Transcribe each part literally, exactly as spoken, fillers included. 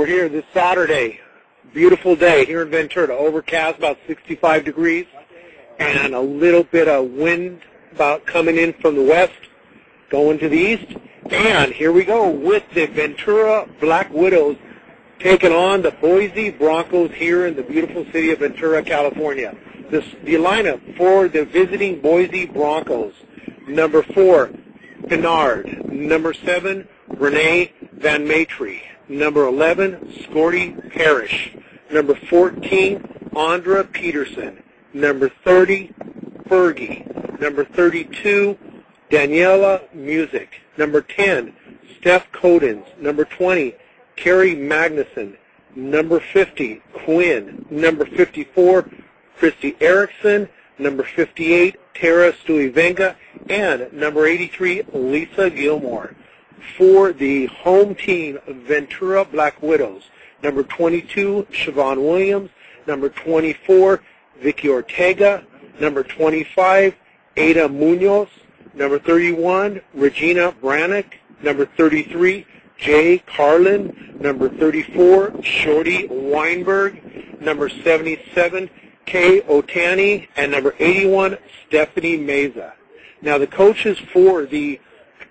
here this Saturday. Beautiful day here in Ventura. Overcast, about sixty-five degrees, and a little bit of wind about coming in from the west, going to the east. And here we go with the Ventura Black Widows taking on the Boise Broncos here in the beautiful city of Ventura, California. This, the lineup for the visiting Boise Broncos: number four, Pinard; number seven, Renee Van Maitre; number eleven, Scorty Parrish; number fourteen, Andra Peterson; number thirty, Fergie; number thirty-two, Daniela Music; number ten, Steph Codens; number twenty, Carrie Magnuson; number fifty, Quinn; number fifty-four, Christy Erickson; number fifty-eight, Tara Stuivenga; and number eighty-three, Lisa Gilmore. For the home team, Ventura Black Widows: number twenty-two, Siobhan Williams; number twenty-four, Vicky Ortega; number twenty-five, Ada Munoz; number thirty-one, Regina Brannick; number thirty-three, Jay Carlin; number thirty-four, Shorty Weinberg; number seventy-seven, Kay Otani; and number eighty-one, Stephanie Meza. Now the coaches for the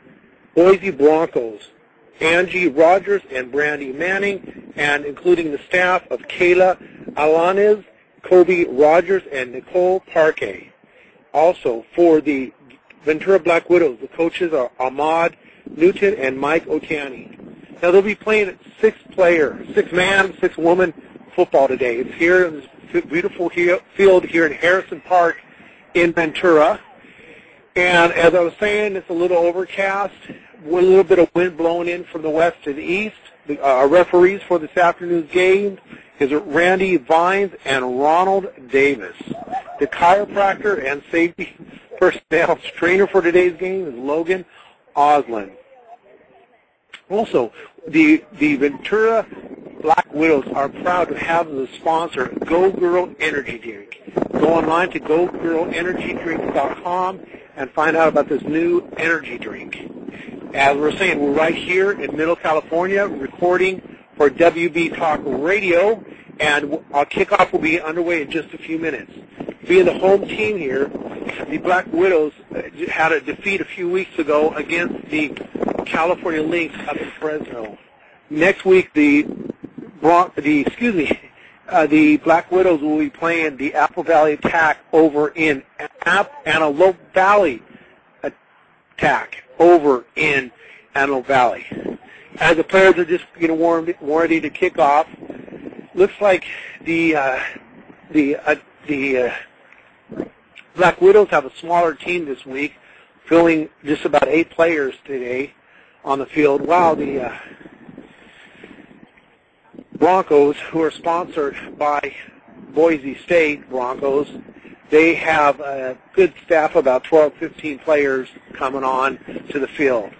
Boise Broncos: Angie Rogers and Brandy Manning, and including the staff of Kayla Alanes, Kobe Rogers, and Nicole Parquet. Also for the Ventura Black Widows, the coaches are Ahmad Newton and Mike Otani. Now they'll be playing six-player, six-man, six-woman football today. It's here in this beautiful field here in Harrison Park in Ventura. And as I was saying, it's a little overcast, with a little bit of wind blowing in from the west to the east. The uh, referees for this afternoon's game is Randy Vines and Ronald Davis. The chiropractor and safety personnel trainer for today's game is Logan Oslin. Also, the, the Ventura Black Widows are proud to have the sponsor Go Girl Energy Drink. Go online to go girl energy drink dot com and find out about this new energy drink. As we're saying, we're right here in Middle California recording for W B Talk Radio, and our kickoff will be underway in just a few minutes. Being the home team here, the Black Widows had a defeat a few weeks ago against the California Lynx up in Fresno. Next week, the Bron- the excuse me, uh, the Black Widows will be playing the Apple Valley Attack over in App- Antelope Valley Attack over in Antelope Valley. As the players are just getting warm, ready to kick off, looks like the uh, the uh, the uh, Black Widows have a smaller team this week, filling just about eight players today on the field, while the uh, Broncos, who are sponsored by Boise State Broncos, they have a good staff, about twelve, fifteen players coming on to the field.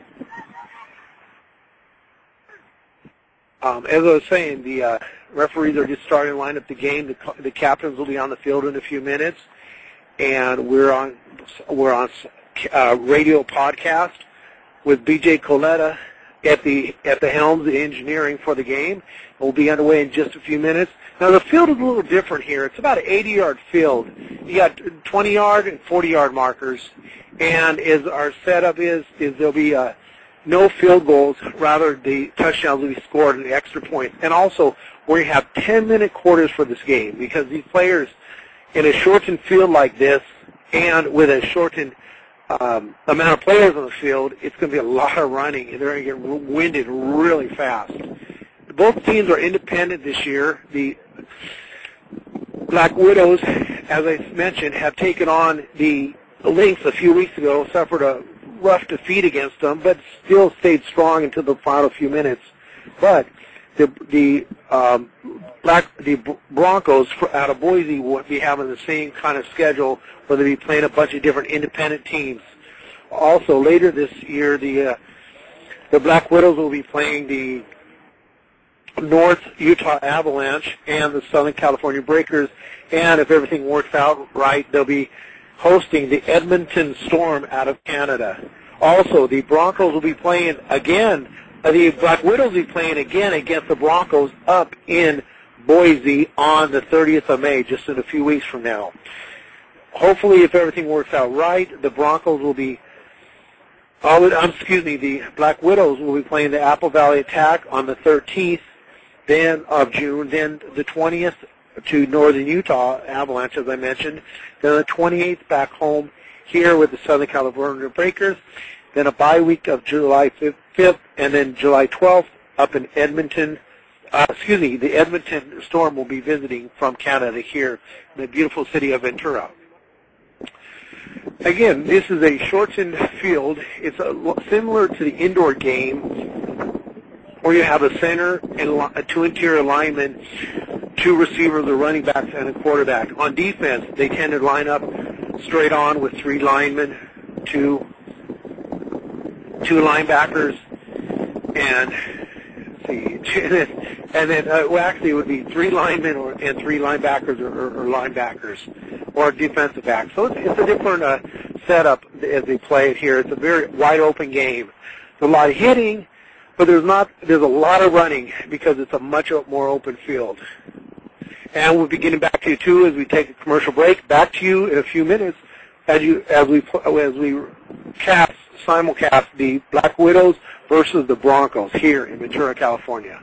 Um, as I was saying, the uh, referees are just starting to line up the game. The, the captains will be on the field in a few minutes, and we're on we're on uh, radio podcast with B J Coletta at the at the helm, the engineering for the game. We'll be underway in just a few minutes. Now the field is a little different here. It's about an eighty-yard field. You got twenty-yard and forty-yard markers, and as our setup is, is there'll be uh, no field goals. Rather, the touchdowns will be scored and the extra points. And also, we have ten-minute quarters for this game, because these players, in a shortened field like this, and with a shortened um, amount of players on the field, it's going to be a lot of running, and they're going to get winded really fast. Both teams are independent this year. The Black Widows, as I mentioned, have taken on the Lynx a few weeks ago, suffered a rough defeat against them, but still stayed strong until the final few minutes. But the the um, Black the Broncos out of Boise will be having the same kind of schedule, where they'll be playing a bunch of different independent teams. Also, later this year, the uh, the Black Widows will be playing the North Utah Avalanche and the Southern California Breakers, and if everything works out right, they'll be hosting the Edmonton Storm out of Canada. Also, the Broncos will be playing again Uh, the Black Widows will be playing again against the Broncos up in Boise on the thirtieth of May, just in a few weeks from now. Hopefully, if everything works out right, the Broncos will be, oh, um, excuse me, the Black Widows will be playing the Apple Valley Attack on the thirteenth then of June, then the twentieth to Northern Utah Avalanche, as I mentioned, then the twenty-eighth back home here with the Southern California Breakers, then a bye week of July fifth, and then July twelfth up in Edmonton. Uh, excuse me, the Edmonton Storm will be visiting from Canada here in the beautiful city of Ventura. Again, this is a shortened field. It's a, similar to the indoor game where you have a center and two interior linemen, two receivers, a running backs, and a quarterback. On defense, they tend to line up straight on with three linemen, two, two linebackers, and let's see, and then uh, well, actually it would be three linemen or, and three linebackers or, or, or linebackers or defensive backs. So it's, it's a different uh, setup as they play it here. It's a very wide open game. There's a lot of hitting, but there's not. There's a lot of running because it's a much more open field. And we'll be getting back to you too as we take a commercial break. Back to you in a few minutes as you as we as we cast simulcast the Black Widows versus the Broncos here in Ventura, California.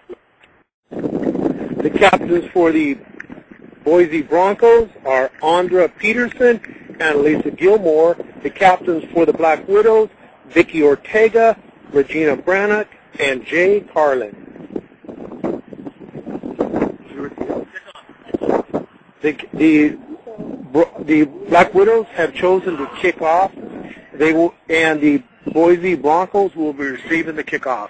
The captains for the Boise Broncos are Andra Peterson and Lisa Gilmore. The captains for the Black Widows, Vicky Ortega, Regina Brannock, and Jay Carlin. The, the the Black Widows have chosen to kick off. They will, and the Boise Broncos will be receiving the kickoff.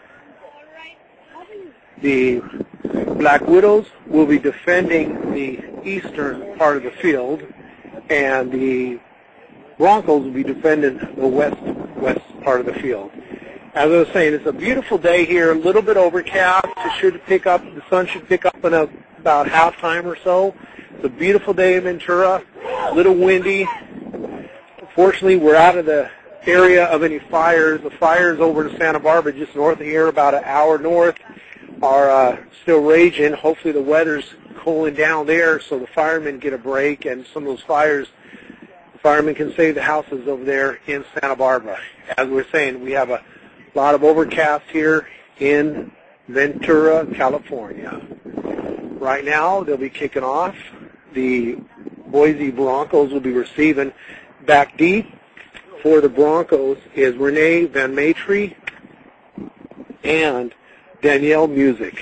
The Black Widows will be defending the eastern part of the field, and the Broncos will be defending the west west part of the field. As I was saying, it's a beautiful day here, a little bit overcast. It should pick up, the sun should pick up in a, about halftime or so. It's a beautiful day in Ventura, a little windy. Fortunately, we're out of the area of any fires. The fires over in Santa Barbara, just north of here, about an hour north, are uh, still raging. Hopefully the weather's cooling down there so the firemen get a break, and some of those fires, the firemen can save the houses over there in Santa Barbara. As we're saying, we have a lot of overcast here in Ventura, California. Right now, they'll be kicking off. The Boise Broncos will be receiving. Back deep for the Broncos is Renee Van Maitre and Danielle Music.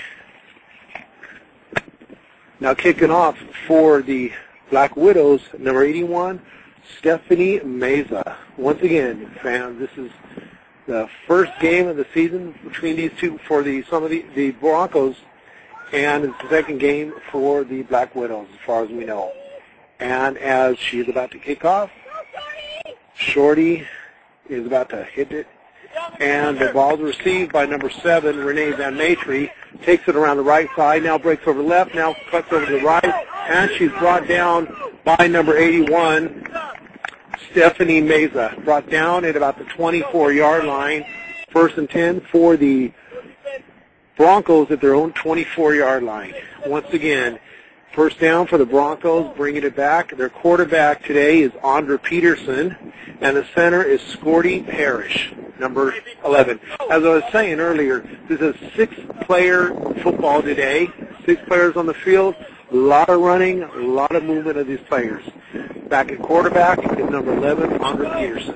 Now kicking off for the Black Widows, number eighty-one, Stephanie Meza. Once again, fans, this is the first game of the season between these two for the some of the, the Broncos, and it's the second game for the Black Widows, as far as we know. And as she's about to kick off, Shorty is about to hit it, and the ball is received by number seven, Renee Van Maitre, takes it around the right side, now breaks over left, now cuts over to the right, and she's brought down by number eighty-one, Stephanie Meza, brought down at about the twenty-four-yard line, first and ten for the Broncos at their own twenty-four-yard line. Once again, first down for the Broncos, bringing it back. Their quarterback today is Andra Peterson, and the center is Scorty Parrish, number eleven. As I was saying earlier, this is a six-player football today, six players on the field, a lot of running, a lot of movement of these players. Back at quarterback is number eleven, Andra Peterson.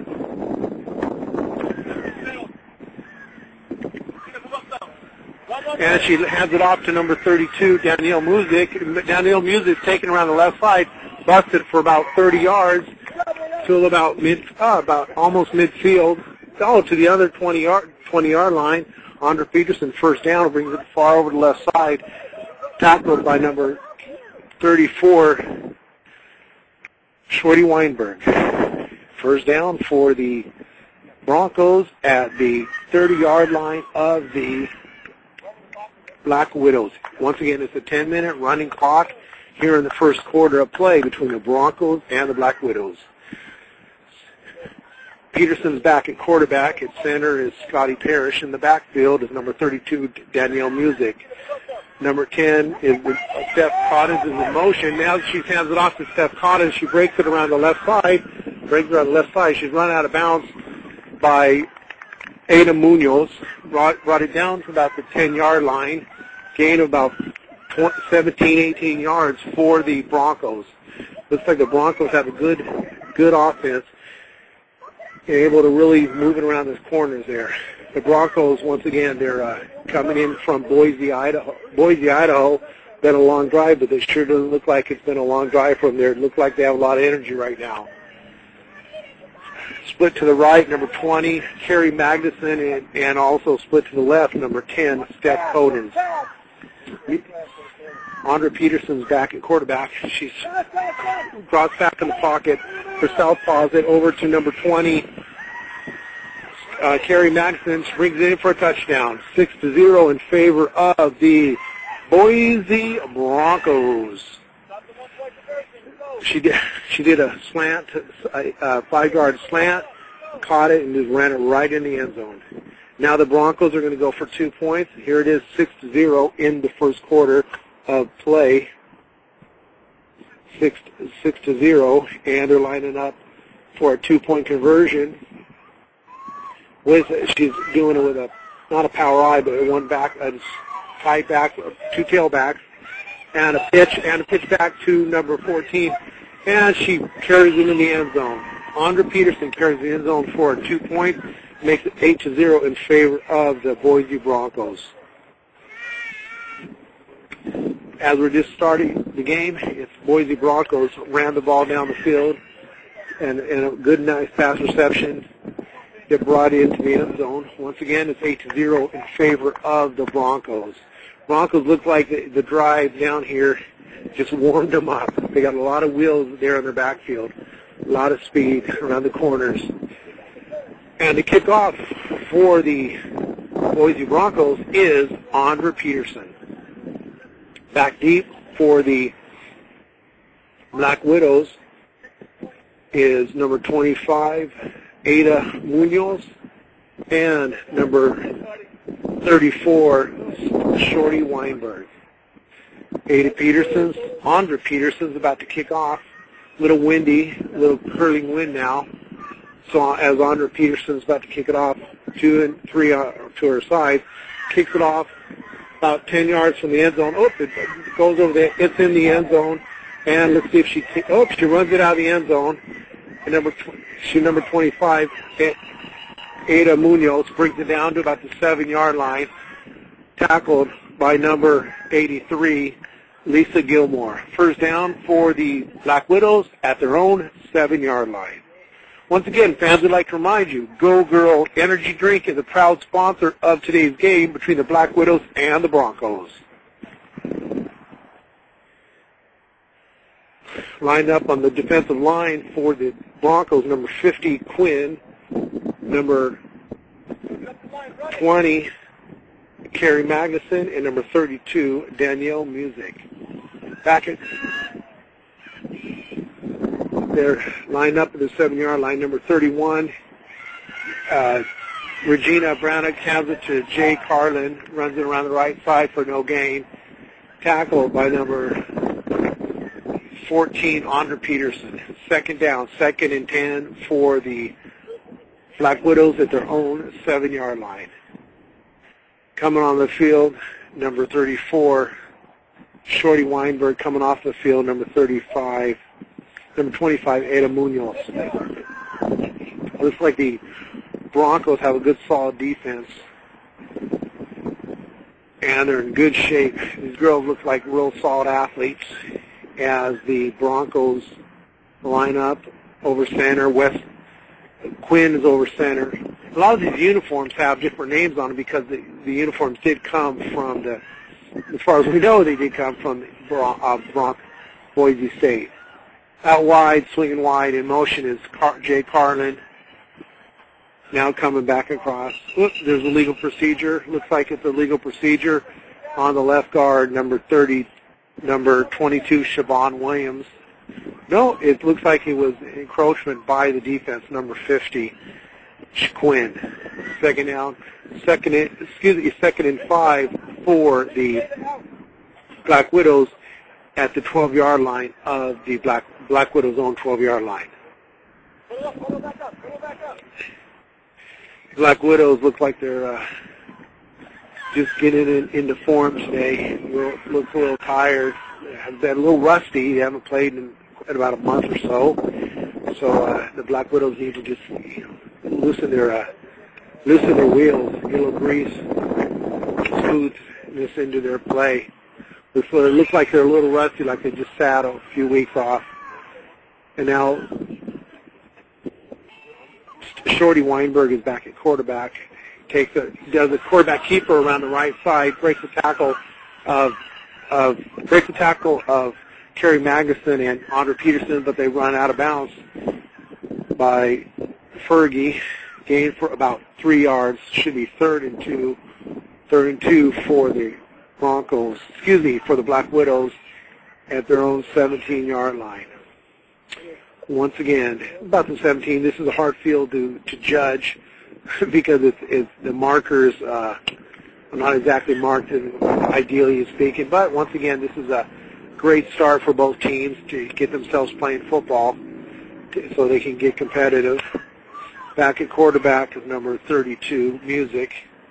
And she hands it off to number thirty-two, Danielle Music. Danielle Music taken around the left side, busted for about thirty yards to about mid, uh, about almost midfield. Oh, to the other twenty-yard twenty-yard line. Andra Peterson first down, brings it far over the left side, tackled by number thirty-four, Shorty Weinberg. First down for the Broncos at the thirty-yard line of the Black Widows. Once again, it's a ten-minute running clock here in the first quarter of play between the Broncos and the Black Widows. Peterson's back at quarterback. At center is Scotty Parrish. In the backfield is number thirty-two, Danielle Music. Number ten is Steph Cottons is in motion. Now she hands it off to Steph Cottons. She breaks it around the left side. Breaks it around the left side. She's run out of bounds by Ada Munoz. Brought, brought it down to about the ten-yard line. Gain of about seventeen, eighteen yards for the Broncos. Looks like the Broncos have a good, good offense. They're able to really move it around the corners there. The Broncos, once again, they're uh, coming in from Boise, Idaho. Boise, Idaho. Been a long drive, but it sure doesn't look like it's been a long drive from there. It looks like they have a lot of energy right now. Split to the right, number twenty, Carrie Magnuson, and, and also split to the left, number ten, Steph Cottons. Andra Peterson's back at quarterback. She's drops back in the pocket for southpaws it over to number twenty, uh, Carrie Magnuson. She brings it in for a touchdown. Six to zero in favor of the Boise Broncos. She did. She did a slant, a five-yard slant, caught it, and just ran it right in the end zone. Now the Broncos are going to go for two points. Here it is, six to zero in the first quarter of play. Six, six to zero, and they're lining up for a two-point conversion. With she's doing it with a not a power eye, but a one back, a tight back, two tailbacks, and a pitch and a pitch back to number fourteen, and she carries it in the end zone. Andra Peterson carries the end zone for a two-point, makes it eight to zero in favor of the Boise Broncos. As we're just starting the game, it's Boise Broncos ran the ball down the field, and, and a good, nice pass reception. Get brought into the end zone. Once again, it's eight to zero in favor of the Broncos. Broncos look like the, the drive down here just warmed them up. They got a lot of wheels there in their backfield, a lot of speed around the corners. And the kickoff for the Boise Broncos is Andra Peterson. Back deep for the Black Widows is number twenty-five, Ada Munoz, and number thirty-four, Shorty Weinberg. Ada Peterson's, Andra Peterson's about to kick off. A little windy, a little curling wind now. So as Andra Peterson's about to kick it off, two and three uh, to her side, kicks it off about ten yards from the end zone. Oh, it goes over there. It's in the end zone. And let's see if she, oh, she runs it out of the end zone. And number, she number twenty-five, Ada Munoz, brings it down to about the seven-yard line, tackled by number eighty-three, Lisa Gilmore. First down for the Black Widows at their own seven-yard line. Once again, fans, would like to remind you, Go Girl Energy Drink is a proud sponsor of today's game between the Black Widows and the Broncos. Lined up on the defensive line for the Broncos, number fifty, Quinn, number twenty, Carrie Magnuson, and number thirty-two, Danielle Music. Back at, they're lined up at the seven-yard line. Number thirty-one, uh, Regina Branagh hands it to Jay Carlin, runs it around the right side for no gain. Tackled by number fourteen, Andra Peterson. Second down, second and ten for the Black Widows at their own seven-yard line. Coming on the field, number thirty-four, Shorty Weinberg. Coming off the field, number thirty-five, number twenty-five, Ada Munoz. Looks like the Broncos have a good, solid defense, and they're in good shape. These girls look like real solid athletes as the Broncos line up over center. West Quinn is over center. A lot of these uniforms have different names on them because the, the uniforms did come from the, as far as we know, they did come from the Bron- uh, Bron- Boise State. Out wide, swinging wide in motion is Car- Jay Carlin. Now coming back across. Oops, there's a legal procedure. Looks like it's a legal procedure on the left guard, number thirty, number twenty-two, Siobhan Williams. No, it looks like it was encroachment by the defense, number fifty. Quinn. Second down, second in, excuse me, second and five for the Black Widows at the twelve-yard line of the Black Black Widows' own twelve-yard line. Black Widows look like they're uh, just getting in, into form today. Look, looks a little tired. Have been a little rusty. They haven't played in, in about a month or so. So uh, the Black Widows need to just you know, loosen their uh, loosen their wheels, get a little grease, smooth this into their play. Looks, it looks like they're a little rusty, like they just sat a few weeks off. And now Shorty Weinberg is back at quarterback. Takes a does a quarterback keeper around the right side, breaks the tackle of of breaks the tackle of Kerry Magnuson and Andre Peterson, but they run out of bounds by Fergie. Gain for about three yards. Should be third and two. Third and two for the Broncos. Excuse me, for the Black Widows at their own seventeen-yard line. Once again, about the seventeen. This is a hard field to to judge because it's, it's the markers uh, are not exactly marked, ideally speaking. But once again, this is a great start for both teams to get themselves playing football so they can get competitive. Back at quarterback is number thirty-two, Music.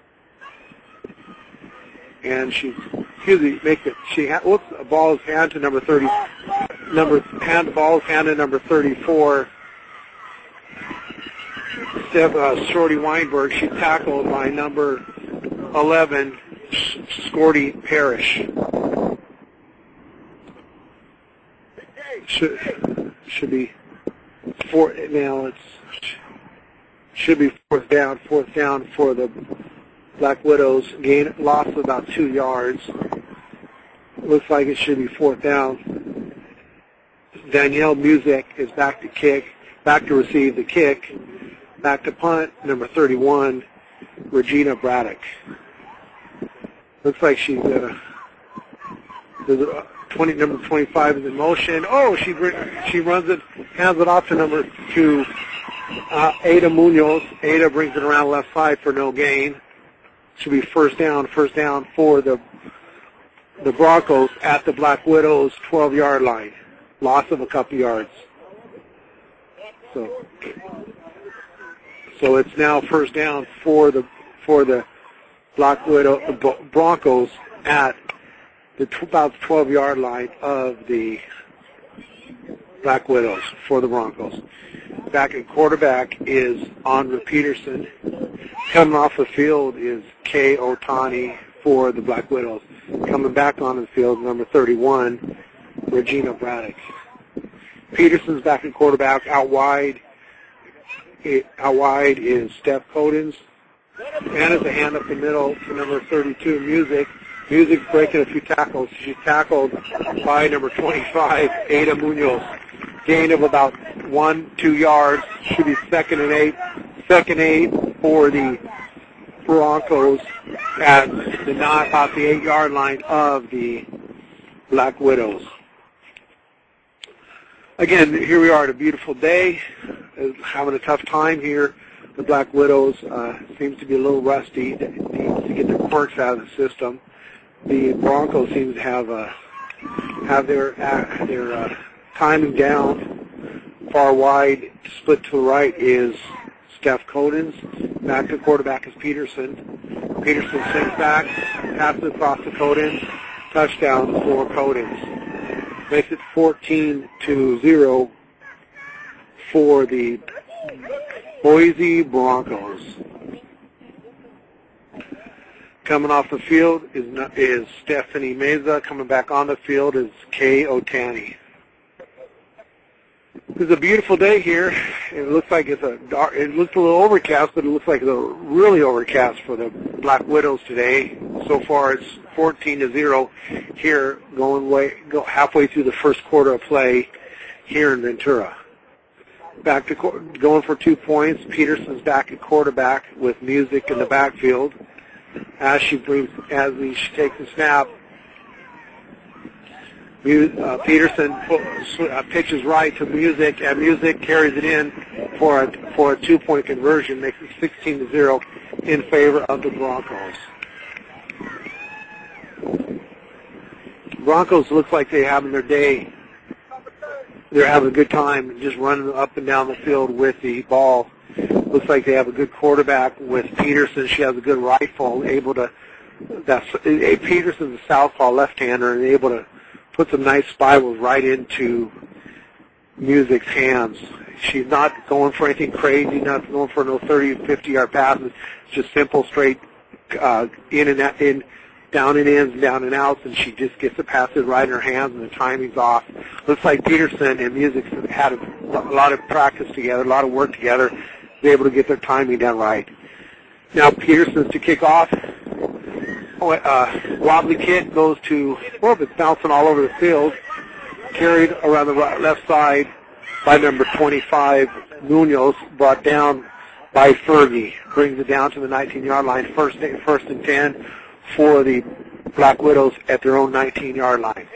And she's, excuse me, make it, she, ha, whoops, a ball is handed to number thirty, number, hand, the ball is handed to number thirty-four, Steph, uh, Shorty Weinberg. She's tackled by number eleven, Scorty Parrish. Should, should be four, now it's, should be fourth down, fourth down for the Black Widows. Gain, loss of about two yards. Looks like it should be fourth down. Danielle Music is back to kick, back to receive the kick. Back to punt, number thirty-one, Regina Braddock. Looks like she's uh, a twenty, number twenty-five is in motion. Oh, she she runs it, hands it off to number two, uh, Ada Munoz. Ada brings it around left side for no gain. Should be first down, first down for the the Broncos at the Black Widows' twelve-yard line. Loss of a couple yards. So, so it's now first down for the for the Black Widow the Broncos at the about twelve-yard line of the Black Widows for the Broncos. Back at quarterback is Andre Peterson. Coming off the field is Kay Otani for the Black Widows. Coming back on the field, number thirty-one, Regina Braddock. Peterson's back at quarterback. Out wide, out wide is Steph Codens. And as a hand up the middle to number thirty-two, Music. Music's breaking a few tackles. She's tackled by number twenty-five, Ada Munoz. Gain of about one, two yards. Should be second and eight. Second eight for the Broncos at the not about the eight-yard line of the Black Widows. Again, here we are at a beautiful day, having a tough time here. The Black Widows uh, seems to be a little rusty, needs to get their quirks out of the system. The Broncos seem to have uh, have their uh, their uh, timing down. Far wide, split to the right is Steph Codens. Back to quarterback is Peterson. Peterson sends back, passes across to Codens. Touchdown for Codens. Makes it fourteen to zero for the Boise Broncos. Coming off the field is is Stephanie Meza. Coming back on the field is Kay Otani. It's a beautiful day here. It looks like it's a dark, it looks a little overcast, but it looks like it's a really overcast for the Black Widows today. So far, it's fourteen to zero here, going way go halfway through the first quarter of play here in Ventura. Back to going for two points. Peterson's back at quarterback with Music in the backfield. As she brings, as she takes the snap, Uh, Peterson uh, pitches right to Music, and Music carries it in for a, for a two-point conversion, makes it sixteen to zero in favor of the Broncos. Broncos look like they're having their day. They're having a good time just running up and down the field with the ball. Looks like they have a good quarterback with Peterson. She has a good rifle, able to. That's Peterson's a southpaw left-hander, and able to put some nice spirals right into Music's hands. She's not going for anything crazy, not going for no thirty, fifty-yard passes. It's just simple, straight uh, in and out, in, down and ins, down and outs, and she just gets the passes right in her hands, and the timing's off. Looks like Peterson and Music have had a lot of practice together, a lot of work together, to be able to get their timing done right. Now Peterson's to kick off. Uh, wobbly kick goes to, well, it's bouncing all over the field, carried around the right, left side by number twenty-five, Munoz, brought down by Fergie. Brings it down to the nineteen-yard line, first, first and ten for the Black Widows at their own nineteen-yard line.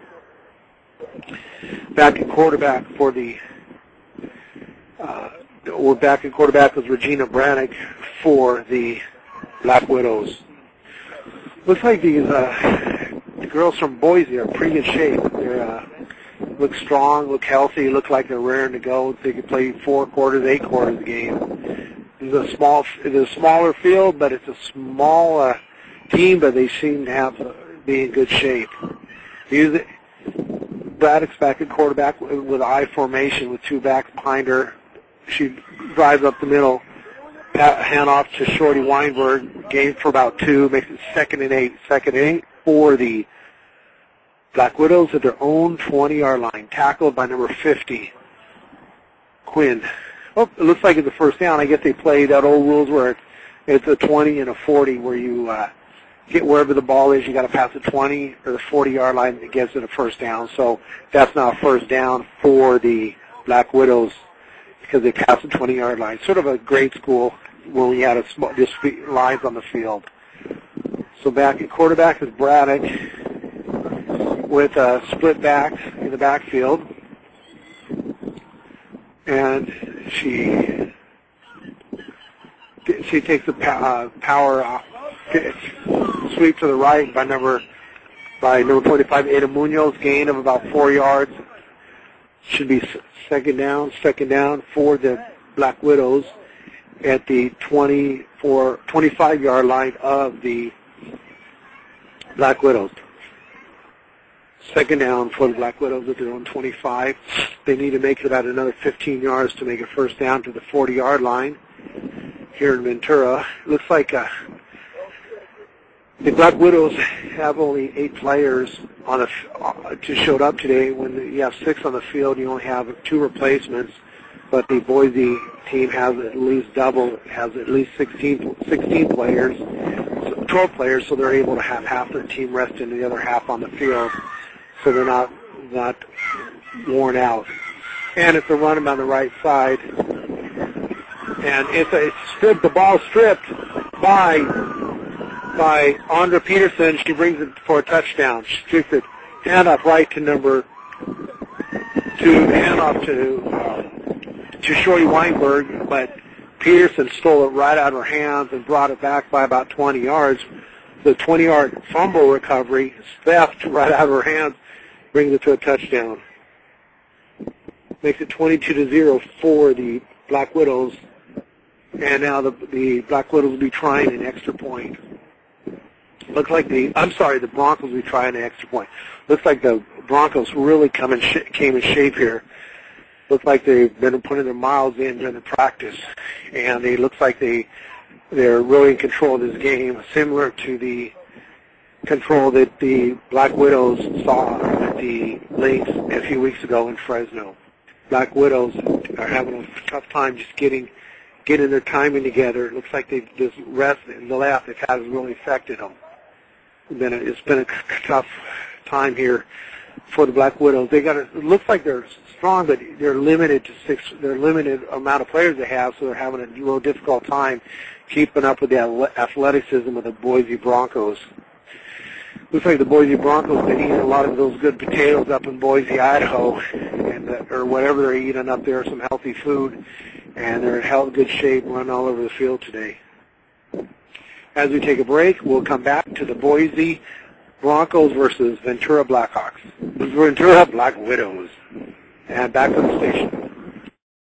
Back at quarterback for the, uh, we're back at quarterback was Regina Brannick for the Black Widows. Looks like these uh, the girls from Boise are in pretty good shape. They uh, look strong, look healthy, look like they're raring to go. They can play four quarters, eight quarters of the game. It's a small, it's a smaller field, but it's a small uh, team, but they seem to have uh, be in good shape. Music, Braddock's back at quarterback with I formation with two backs behind her. She drives up the middle. Hand off to Shorty Weinberg, game for about two, makes it second and eight. Second and eight for the Black Widows at their own twenty-yard line, tackled by number fifty, Quinn. Oh, it looks like it's a first down. I guess they play that old rules where it's, it's a twenty and a forty, where you uh, get wherever the ball is, you got to pass the twenty or the forty-yard line that gets it a first down. So that's now a first down for the Black Widows because they passed the twenty-yard line. Sort of a grade school where we had a small, just lines on the field. So back at quarterback is Braddock with a split back in the backfield. And she she takes a uh, power uh, sweep to the right by number by number twenty-five, Ada Munoz, gain of about four yards. Should be second down, second down for the Black Widows at the twenty-four, twenty-five-yard line of the Black Widows. Second down for the Black Widows at their own twenty-five. They need to make it about another fifteen yards to make it first down to the forty-yard line here in Ventura. Looks like uh, the Black Widows have only eight players on a, uh, to showed up today. When you have six on the field, you only have two replacements. But the Boise team has at least double, has at least sixteen, sixteen players, twelve players, so they're able to have half their team rest and the other half on the field, so they're not not worn out. And it's a run on the right side, and it's a strip. The ball stripped by by Andra Peterson. She brings it for a touchdown. She strips it, hand off right to number to hand off to. Uh, to Shorty Weinberg, but Peterson stole it right out of her hands and brought it back by about twenty yards. The twenty-yard fumble recovery, theft right out of her hands, brings it to a touchdown. Makes it twenty-two to zero for the Black Widows, and now the, the Black Widows will be trying an extra point. Looks like the, I'm sorry, the Broncos will be trying an extra point. Looks like the Broncos really come in sh- came in shape here. Looks like they've been putting their miles in during the practice, and it looks like they, they're really in control of this game, similar to the control that the Black Widows saw at the Lynx a few weeks ago in Fresno. Black Widows are having a tough time just getting getting their timing together. It looks like they this rest in the last it has really affected them. It's been a, it's been a tough time here for the Black Widows. They got a, it looks like they're strong, but they're limited to six. They're limited amount of players they have, so they're having a real difficult time keeping up with the athleticism of the Boise Broncos. Looks like the Boise Broncos been eating a lot of those good potatoes up in Boise, Idaho, and uh, or whatever they're eating up there, some healthy food, and they're in hell of good shape, running all over the field today. As we take a break, we'll come back to the Boise Broncos versus Ventura Blackhawks. Ventura Black Widows. And back to the station.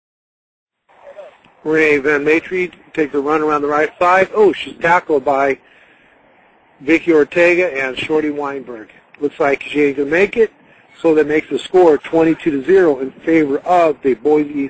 Renee Van Maitre takes a run around the right side. Oh, she's tackled by Vicky Ortega and Shorty Weinberg. Looks like she ain't going to make it, so that makes the score twenty-two to zero in favor of the Boise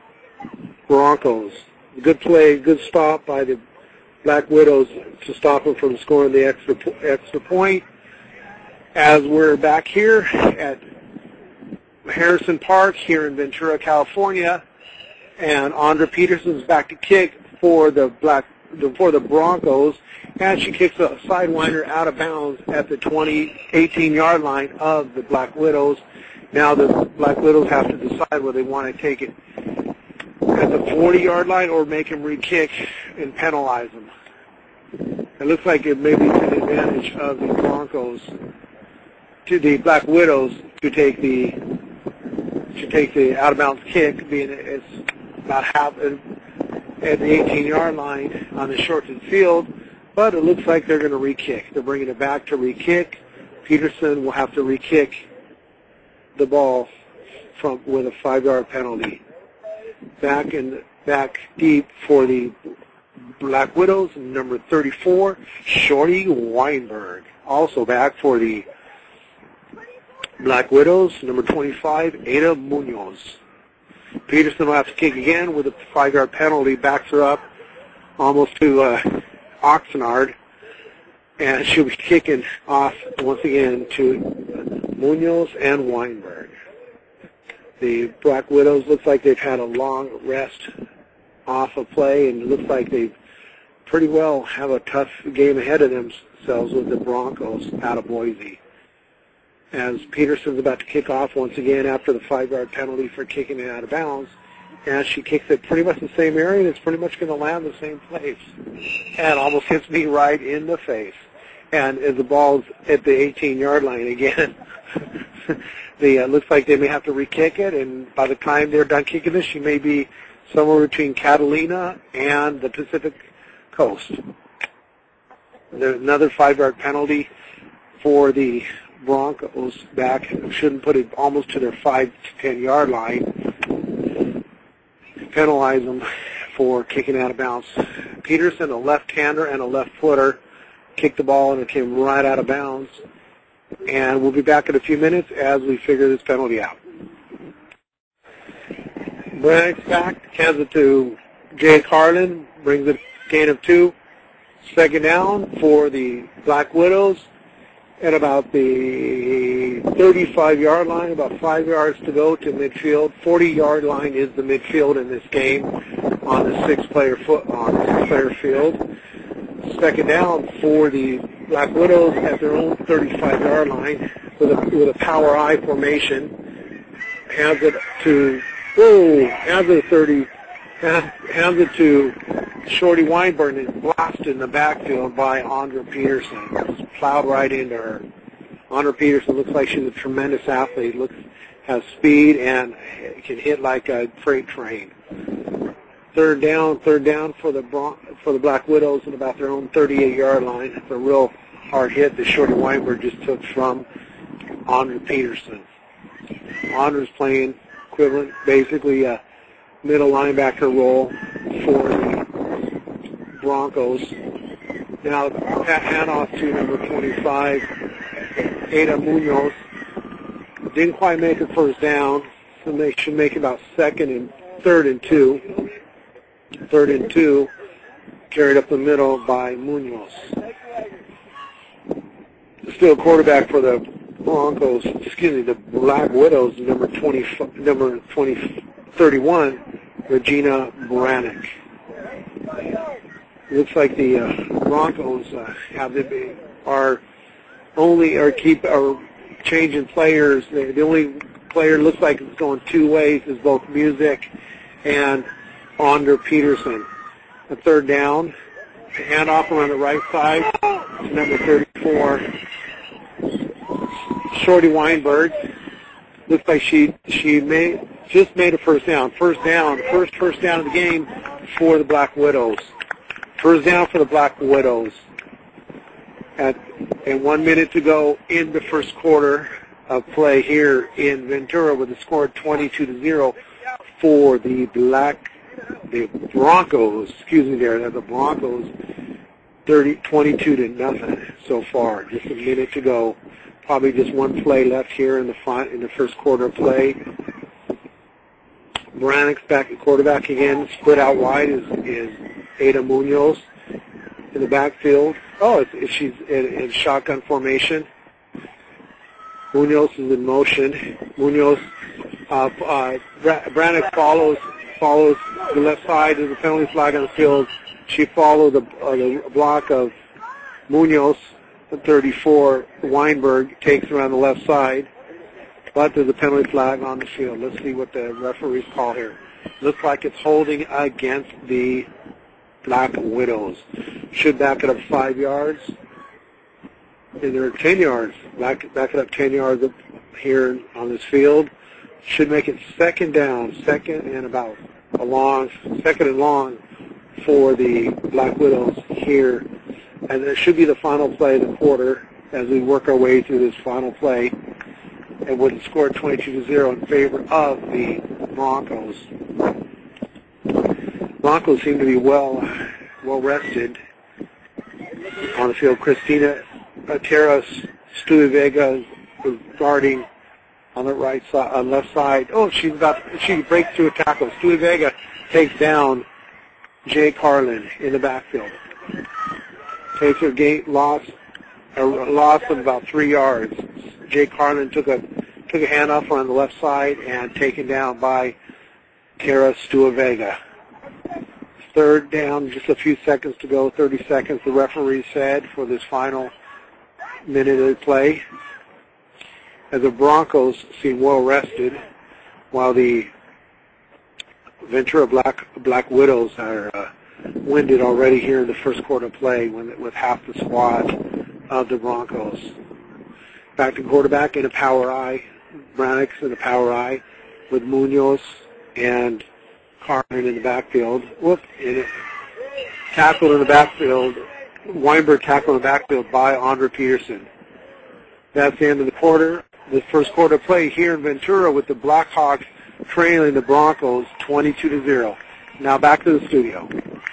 Broncos. Good play, good stop by the Black Widows to stop them from scoring the extra extra point. As we're back here at Harrison Park here in Ventura, California, and Andra Peterson's back to kick for the Black for the Broncos, and she kicks a sidewinder out of bounds at the twenty, eighteen-yard line of the Black Widows. Now the Black Widows have to decide whether they want to take it at the forty-yard line or make him re-kick and penalize them. It looks like it may be to the advantage of the Broncos, to the Black Widows, to take the to take the out-of-bounds kick, being it's about half at the eighteen-yard line on the shortened field. But it looks like they're going to re-kick. They're bringing it back to re-kick. Peterson will have to re-kick the ball from with a five-yard penalty. Back in back deep for the Black Widows, number thirty-four, Shorty Weinberg. Also back for the Black Widows, number twenty-five, Ada Munoz. Peterson will have to kick again with a five-yard penalty. Backs her up almost to uh, Oxnard, and she'll be kicking off once again to Munoz and Weinberg. The Black Widows looks like they've had a long rest off of play, and it looks like they pretty well have a tough game ahead of themselves with the Broncos out of Boise. As Peterson's about to kick off once again after the five-yard penalty for kicking it out of bounds, and she kicks it pretty much the same area, and it's pretty much going to land the same place, and almost hits me right in the face. And as the ball's at the eighteen-yard line again, the uh, looks like they may have to re-kick it, and by the time they're done kicking this, she may be somewhere between Catalina and the Pacific Coast. There's another five-yard penalty for the Broncos back. Shouldn't put it almost to their five to ten-yard line. Penalize them for kicking out of bounds. Peterson, a left-hander and a left-footer, kicked the ball and it came right out of bounds. And we'll be back in a few minutes as we figure this penalty out. Brannick's back, hands it to Jake Harlan, brings a gain of two. Second down for the Black Widows at about the thirty-five-yard line, about five yards to go to midfield. forty-yard line is the midfield in this game on the six-player foot on the six-player field. Second down for the Black Widows at their own thirty-five-yard line with a with a power I formation. Hands it to whoa, hands it to thirty, hands it to Shorty Weinberg and blasted in the backfield by Andra Peterson. Just plowed right into her. Andra Peterson looks like she's a tremendous athlete. Looks has speed and can hit like a freight train. Third down, third down for the Bron- for the Black Widows at about their own thirty-eight-yard line. It's a real hard hit that Shorty Weinberg just took from Andra Peterson. Andra's playing equivalent, basically a middle linebacker role for the Broncos. Now hand off to number twenty-five, Ada Munoz. Didn't quite make a first down, so they should make about second and third and two. Third and two, carried up the middle by Munoz. Still quarterback for the Broncos, excuse me, the Black Widows, number twenty, number twenty, thirty-one, Regina Brannick. It looks like the uh, Broncos uh, have the, are only are keep are changing players. The, the only player looks like it's going two ways is both Music and Andra Peterson. A third down, hand off around the right side to number thirty-four, Shorty Weinberg. Looks like she she may just made a first down. First down, first first down of the game for the Black Widows. First down for the Black Widows. At and one minute to go in the first quarter of play here in Ventura, with the score twenty-two to zero for the Black, the Broncos. Excuse me, there, the Broncos, thirty, twenty-two to nothing so far. Just a minute to go. Probably just one play left here in the front in the first quarter of play. Brannick's back at quarterback again. Split out wide is is Ada Munoz in the backfield. Oh, it's, it's, she's in, in shotgun formation. Munoz is in motion. Munoz, uh, uh, Brannick follows follows the left side of the penalty flag on the field. She followed the, uh, the block of Munoz, thirty-four. Weinberg takes around the left side, but there's a penalty flag on the field. Let's see what the referees call here. Looks like it's holding against the Black Widows. Should back it up five yards. And they're ten yards. Back, back it up ten yards up here on this field. Should make it second down, second and about a long, second and long for the Black Widows here. And it should be the final play of the quarter as we work our way through this final play. And would score twenty-two to zero in favor of the Broncos. Broncos seem to be well, well rested on the field. Christina Terras Stuyvega is guarding on the right side, on left side. Oh, she's about, she breaks through a tackle. Stuyvega takes down Jay Carlin in the backfield. Takes her gate loss, a loss of about three yards. Jay Carlin took a took a handoff on the left side and taken down by Terra Stuyvega. Third down, just a few seconds to go, thirty seconds, the referee said, for this final minute of play. As the Broncos seem well rested, while the Ventura Black Black Widows are uh, winded already here in the first quarter play when, with half the squad of the Broncos. Back to quarterback in a power I. Brannick's in a power I with Munoz and Carmen in the backfield. Whoop. And tackled in the backfield. Weinberg tackled in the backfield by Andre Peterson. That's the end of the quarter. The first quarter play here in Ventura with the Blackhawks trailing the Broncos twenty-two to zero. Now back to the studio.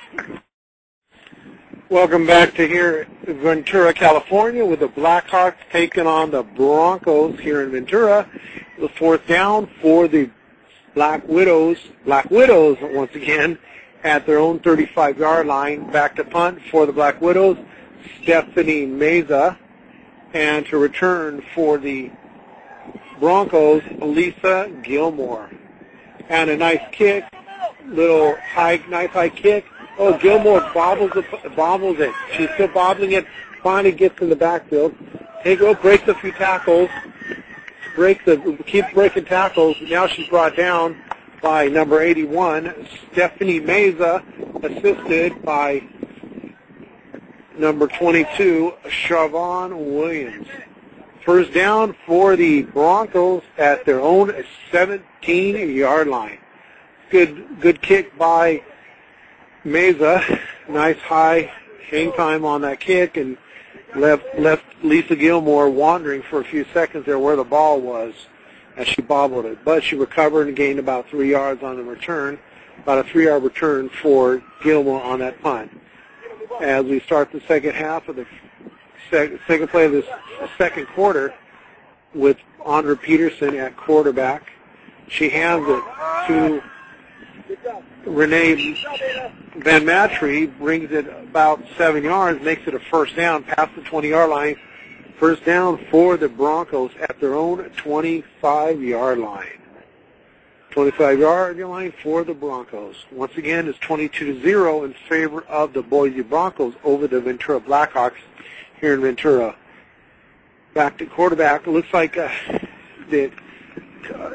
Welcome back to here in Ventura, California, with the Blackhawks taking on the Broncos here in Ventura. The fourth down for the Black Widows. Black Widows, once again, at their own thirty-five-yard line. Back to punt for the Black Widows, Stephanie Meza. And to return for the Broncos, Lisa Gilmore. And a nice kick, little high, nice high kick. Oh, Gilmore bobbles it, bobbles it. She's still bobbling it. Finally gets in the backfield. Take it, breaks a few tackles. Breaks the, keeps breaking tackles. Now she's brought down by number eighty-one, Stephanie Meza, assisted by number twenty-two, Siobhan Williams. First down for the Broncos at their own seventeen-yard line. Good, good kick by Meza. Nice high hang time on that kick, and left left Lisa Gilmore wandering for a few seconds there where the ball was as she bobbled it. But she recovered and gained about three yards on the return, about a three-yard return for Gilmore on that punt. As we start the second half of the sec- second play of this second quarter with Andre Peterson at quarterback, she hands it to Renee Van Matry, brings it about seven yards, makes it a first down past the twenty-yard line. First down for the Broncos at their own twenty-five-yard line. twenty-five-yard line for the Broncos. Once again, it's twenty-two to zero in favor of the Boise Broncos over the Ventura Blackhawks here in Ventura. Back to quarterback. It looks like uh, that uh,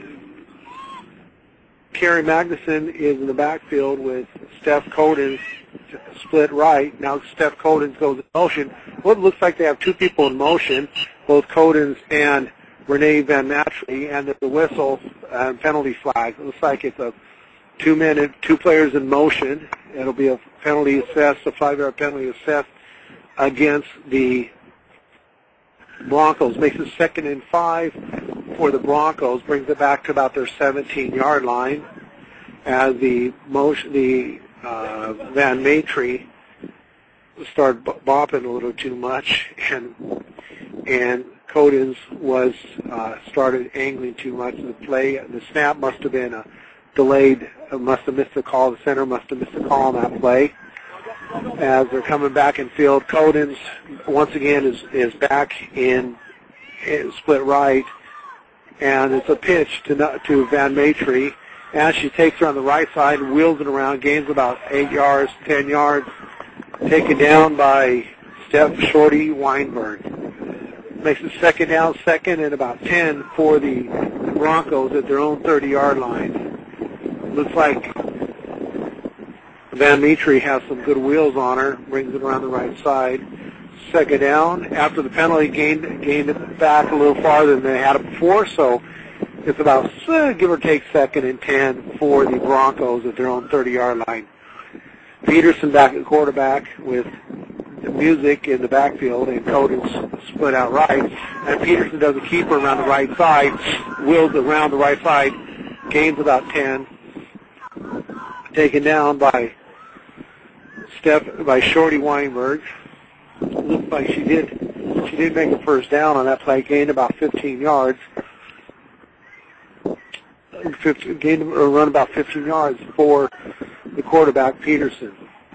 Carrie Magnuson is in the backfield with Steph Codens split right. Now Steph Codens goes in motion. Well, it looks like they have two people in motion, both Codens and Renee Van Matry, and there's a whistle and penalty flag. It looks like it's a two-minute, two players in motion. It'll be a penalty assessed, a five-yard penalty assessed against the Broncos. Makes it second and five for the Broncos. Brings it back to about their seventeen-yard line as the motion, the uh, Van Matry started bopping a little too much, and and Codins was uh, started angling too much. The play, the snap must have been a delayed, uh, must have missed the call. The center must have missed the call on that play. As they're coming back in field, Codins once again is is back in, in split right, and it's a pitch to to Van Matry, and she takes her on the right side and wheels it around, gains about eight yards, ten yards, taken down by Steph Shorty Weinberg. Makes it second down, second and about ten for the Broncos at their own thirty-yard line. Looks like Van Matry has some good wheels on her, brings it around the right side. Second down, after the penalty, gained, gained it back a little farther than they had it before, so it's about, uh, give or take, second and ten for the Broncos at their own thirty-yard line. Peterson back at quarterback with Music in the backfield, and Codins split out right. And Peterson does a keeper around the right side, wheels around the right side, gains about ten. Taken down by Steph, by Shorty Weinberg. Looks like she did she did make a first down on that play, gained about fifteen yards. fifteen, gained or run about fifteen yards for the quarterback, Peterson.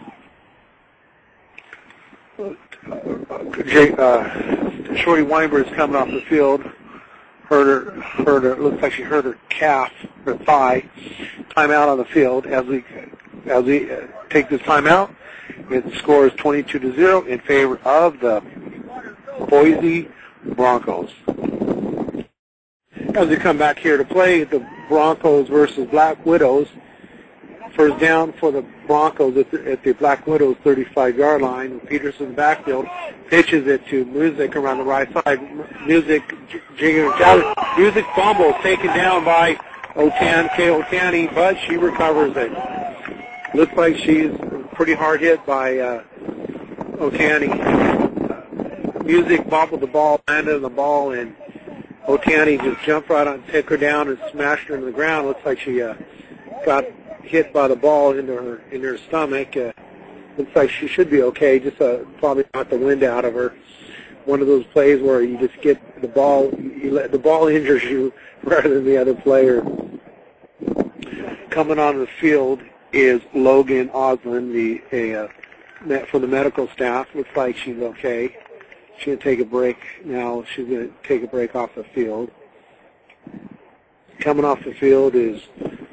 Uh, Shorty Weinberg's coming off the field. Hurt her, hurt her, looks like she hurt her calf, her thigh. Timeout on the field. As we, as we uh, take this timeout, the score is twenty-two to zero in favor of the Boise Broncos. As we come back here to play the Broncos versus Black Widows, first down for the Broncos at the, at the Black Widows thirty-five-yard line. Peterson backfield pitches it to Music around the right side. Music, Music fumble taken down by Otan, Kay Otani, but she recovers it. Looks like she's pretty hard hit by uh, Otani. Uh, Music bobbled the ball, landed on the ball, and Otani just jumped right on, took her down and smashed her into the ground. Looks like she uh, got hit by the ball into her into her stomach. Uh, looks like she should be okay. Just uh, probably knocked the wind out of her. One of those plays where you just get the ball, you let the ball injures you rather than the other player. Coming on the field is Logan Oslin, the a, uh, from the medical staff. Looks like she's okay. She's going to take a break now. She's going to take a break off the field. Coming off the field is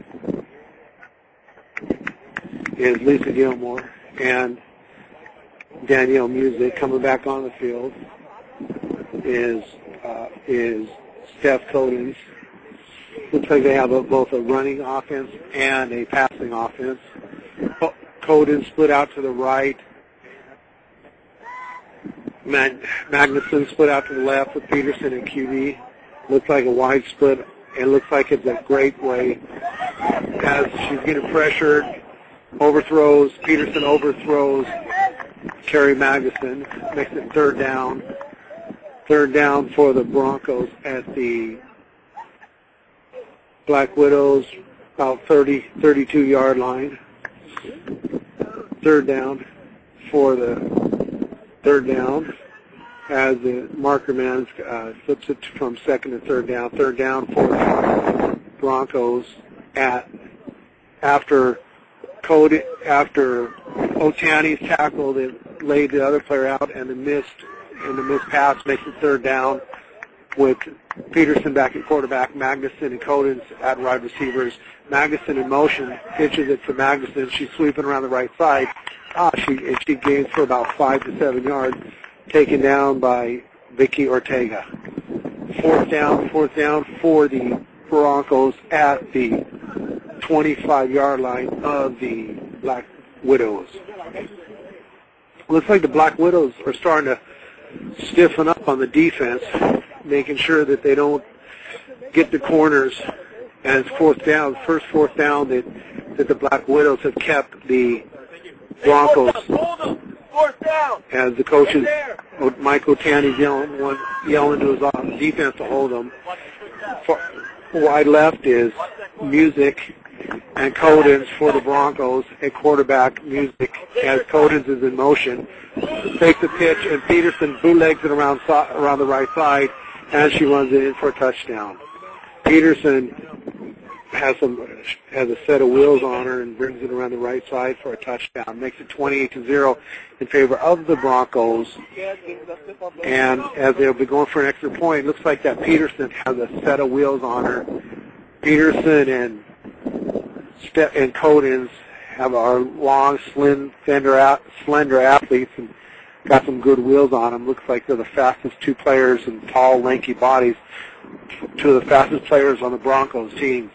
is Lisa Gilmore and Danielle Music. Coming back on the field is uh, is Steph Codins. Looks like they have a, both a running offense and a passing offense. Codins split out to the right. Mag- Magnuson split out to the left with Peterson and Q B. Looks like a wide split. It looks like it's a great way as she's getting pressured. Overthrows. Peterson overthrows Carrie Magnuson. Makes it third down. Third down for the Broncos at the Black Widows, about thirty, thirty-two-yard line. Third down for the third down as the marker man uh, flips it from second to third down. Third down for the Broncos at after Cody, after Otani's tackle that laid the other player out, and the missed and the missed pass makes it third down with Peterson back at quarterback, Magnuson and Codins at wide receivers. Magnuson in motion, pitches it to Magnuson. She's sweeping around the right side. Ah, she and she gains for about five to seven yards, taken down by Vicky Ortega. Fourth down, fourth down for the Broncos at the twenty-five-yard line of the Black Widows. Looks like the Black Widows are starting to stiffen up on the defense. making sure that they don't get the corners. And it's fourth down, first fourth down that, that the Black Widows have kept the Broncos. As the coaches, Mike Otani's yelling, one, yelling to his defense to hold them. Wide left is Music and Codens for the Broncos, and quarterback Music as Codens is in motion. Takes the pitch, and Peterson bootlegs it around, around the right side, and she runs it in for a touchdown. Peterson has some has a set of wheels on her and brings it around the right side for a touchdown. Makes it twenty-eight to zero in favor of the Broncos. And as they'll be going for an extra point, it looks like that Peterson has a set of wheels on her. Peterson and Ste- and Codens have our long, slim, slender, slender athletes and got some good wheels on them. Looks like they're the fastest two players and tall, lanky bodies. Two of the fastest players on the Broncos team.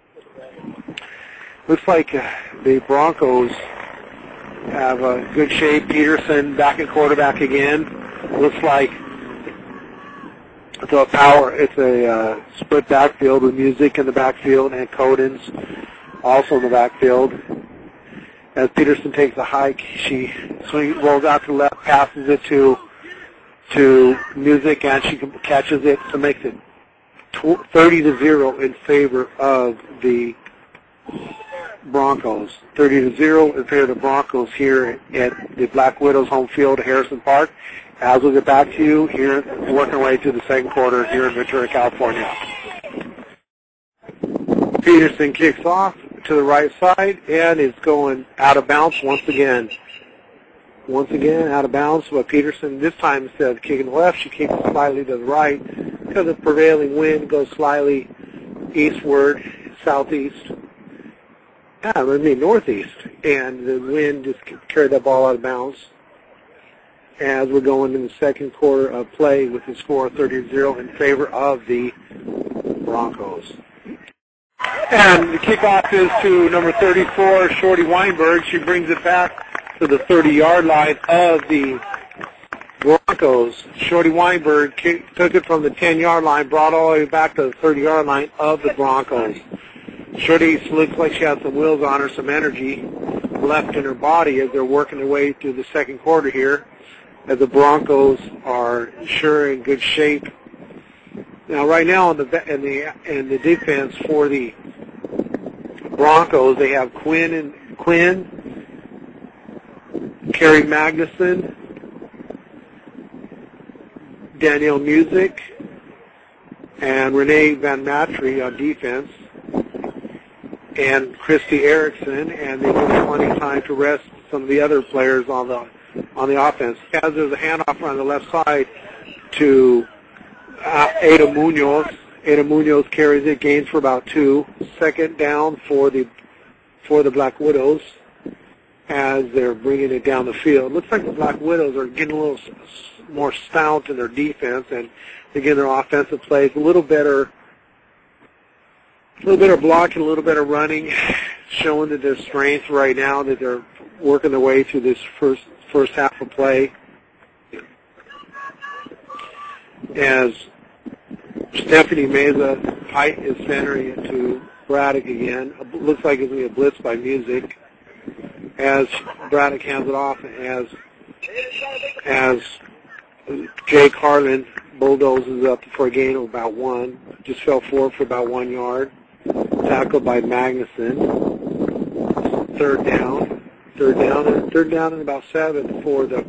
Looks like uh, the Broncos have a good shape. Peterson back at quarterback again. Looks like it's a power. It's a uh, split backfield with Music in the backfield and Codens also in the backfield. As Peterson takes a hike, she swings, rolls out to the left, passes it to to Music, and she catches it, so makes it thirty to zero in favor of the Broncos. thirty to zero in favor of the Broncos here at the Black Widows home field at Harrison Park. As we'll get back to you here, working our way through the second quarter here in Ventura, California. Peterson kicks off to the right side and is going out of bounds once again. Once again, out of bounds, but Peterson this time instead of kicking left, she kicks slightly to the right because the prevailing wind goes slightly eastward, southeast, yeah, I mean northeast, and the wind just carried that ball out of bounds as we're going in the second quarter of play with the score thirty to zero in favor of the Broncos. And the kickoff is to number thirty-four, Shorty Weinberg. She brings it back to the thirty-yard line of the Broncos. Shorty Weinberg kick, took it from the ten-yard line, brought all the way back to the thirty-yard line of the Broncos. Shorty looks like she has some wheels on her, some energy left in her body as they're working their way through the second quarter here, as the Broncos are sure in good shape. Now, right now in the in the in the defense for the Broncos, they have Quinn and Quinn, Kerry Magnuson, Danielle Music, and Renee Van Matry on defense, and Christy Erickson, and they give plenty of time to rest some of the other players on the on the offense. As there's a handoff on the left side to uh, Ada Munoz. Ada Munoz carries it, gains for about two. Second down for the for the Black Widows as they're bringing it down the field. Looks like the Black Widows are getting a little more stout in their defense, and again their offensive plays a little better. A little better blocking, a little better running, showing that their strength right now, that they're working their way through this first first half of play. As Stephanie Meza height is centering it to Braddock again. It looks like it's going to be a blitz by Music. As Braddock hands it off, as as Jake Harlan bulldozes up for a gain of about one. Just fell forward for about one yard. Tackled by Magnuson. Third down. Third down and third down and about seven for the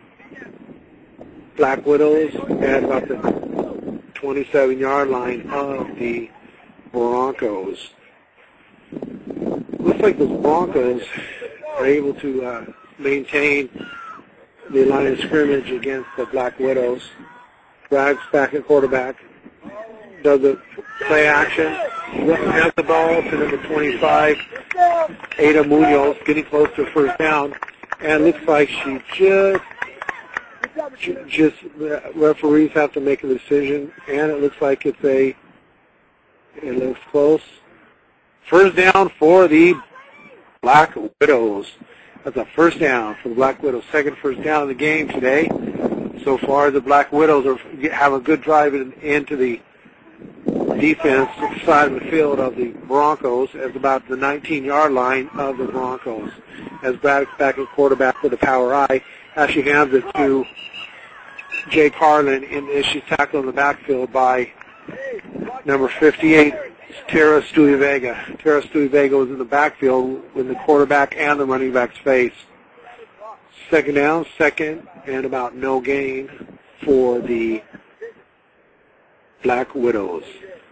Black Widows at about the twenty-seven-yard line of the Broncos. Looks like the Broncos are able to uh, maintain the line of scrimmage against the Black Widows. Drags back at quarterback. Does the play action. Has the ball to number twenty-five, Ada Munoz, getting close to first down. And looks like she just, just, the referees have to make a decision. And it looks like it's a, it looks close. First down for the Black Widows. That's a first down for the Black Widows. Second first down of the game today. So far, the Black Widows are, have a good drive in, into the defense side of the field of the Broncos at about the nineteen-yard line of the Broncos. As Braddock's back at quarterback with a power eye, as she hands it to Jay Carlin, and as she's tackled in the backfield by number fifty-eight, Tara Stewie-Vega. Tara Stewie-Vega was in the backfield with the quarterback and the running back's face. Second down, second, and about no gain for the Black Widows.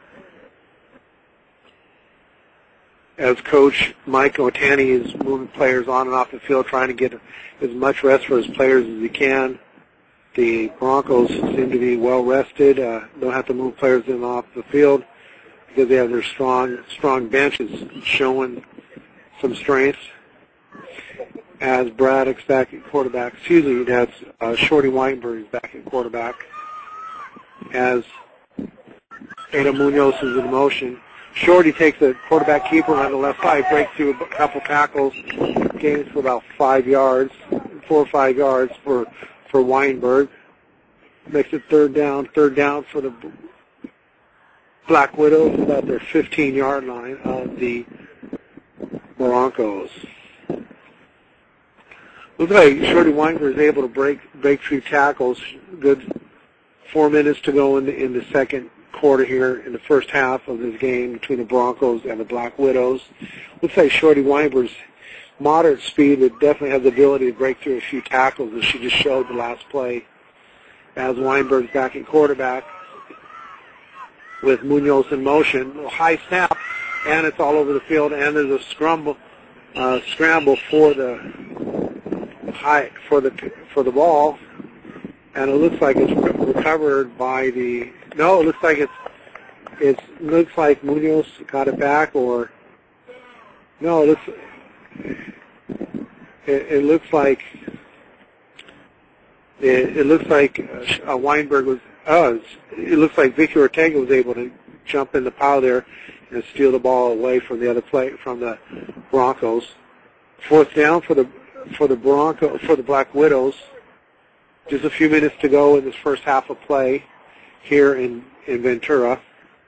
As Coach Mike Otani is moving players on and off the field, trying to get as much rest for his players as he can. The Broncos seem to be well rested. Uh, don't have to move players in and off the field because they have their strong, strong benches showing some strength. As Braddock's back at quarterback, excuse me, that's uh, Shorty Weinberg is back at quarterback. As Ada Munoz is in motion. Shorty takes the quarterback keeper on the left side, breaks through a couple tackles, gains for about five yards, four or five yards for, for Weinberg. Makes it third down, third down for the Black Widows, about their fifteen-yard line of the Broncos. Looks like Shorty Weinberg is able to break break through tackles. Good four minutes to go in the, in the second quarter here in the first half of this game between the Broncos and the Black Widows. Looks like Shorty Weinberg's moderate speed would definitely have the ability to break through a few tackles, as she just showed the last play. As Weinberg's back in quarterback with Munoz in motion, high snap, and it's all over the field, and there's a scramble, uh, scramble for the high for the for the ball, and it looks like it's recovered by the. No, it looks like it's it looks like Munoz got it back, or no, it looks it, it looks like it, it looks like uh, Weinberg was. Oh, it looks like Vicky Ortega was able to jump in the pile there and steal the ball away from the other play from the Broncos. Fourth down for the for the Bronco for the Black Widows. Just a few minutes to go in this first half of play here in, in Ventura,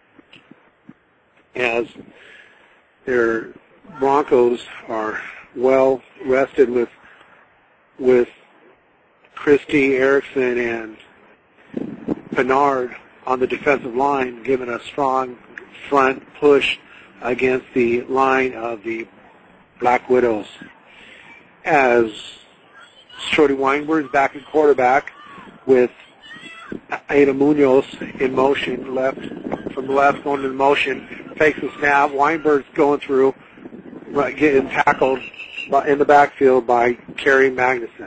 as their Broncos are well rested with with Christy Erickson and Pinard on the defensive line, giving a strong front push against the line of the Black Widows. As Shorty Weinberg is back at quarterback with Ada Munoz in motion, left from the left going to the motion, fakes the snap. Weinberg's going through, right, getting tackled in the backfield by Carrie Magnuson.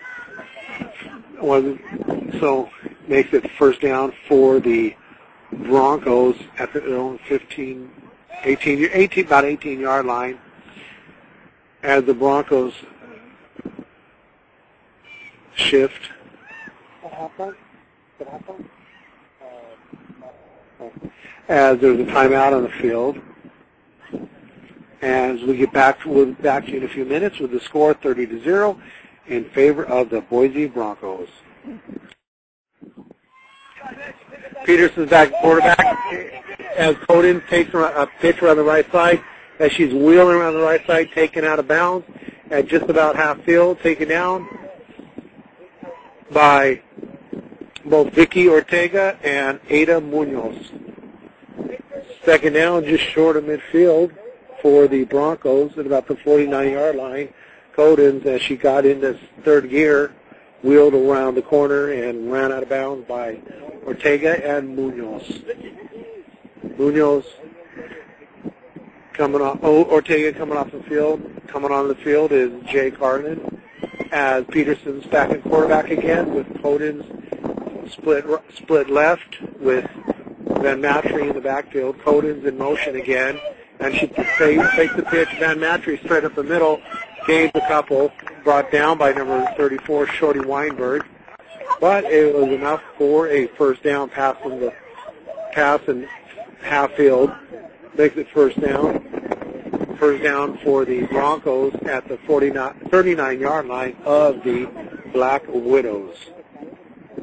So makes it first down for the Broncos at their own fifteen, eighteen, eighteen, about eighteen-yard line, as the Broncos shift. What happened? What happened? As there's a timeout on the field. As we get back to, we'll be back to you in a few minutes with the score thirty to zero in favor of the Boise Broncos. Peterson's back quarterback as Coden takes a pitch around the right side, as she's wheeling around the right side, taken out of bounds at just about half field, taken down by both Vicky Ortega and Ada Munoz. Second down, just short of midfield for the Broncos at about the forty-nine-yard line. Codens, as she got in this third gear, wheeled around the corner and ran out of bounds by Ortega and Munoz. Munoz coming off, oh, Ortega coming off the field. Coming on the field is Jay Carlin, as Peterson's back at quarterback again with Codens split split left with Van Matry in the backfield. Codens in motion again, and she takes the pitch. Van Matry straight up the middle, gains a couple, brought down by number thirty-four, Shorty Weinberg. But it was enough for a first down pass from the pass in half field. Makes it first down. First down for the Broncos at the thirty-nine-yard line of the Black Widows.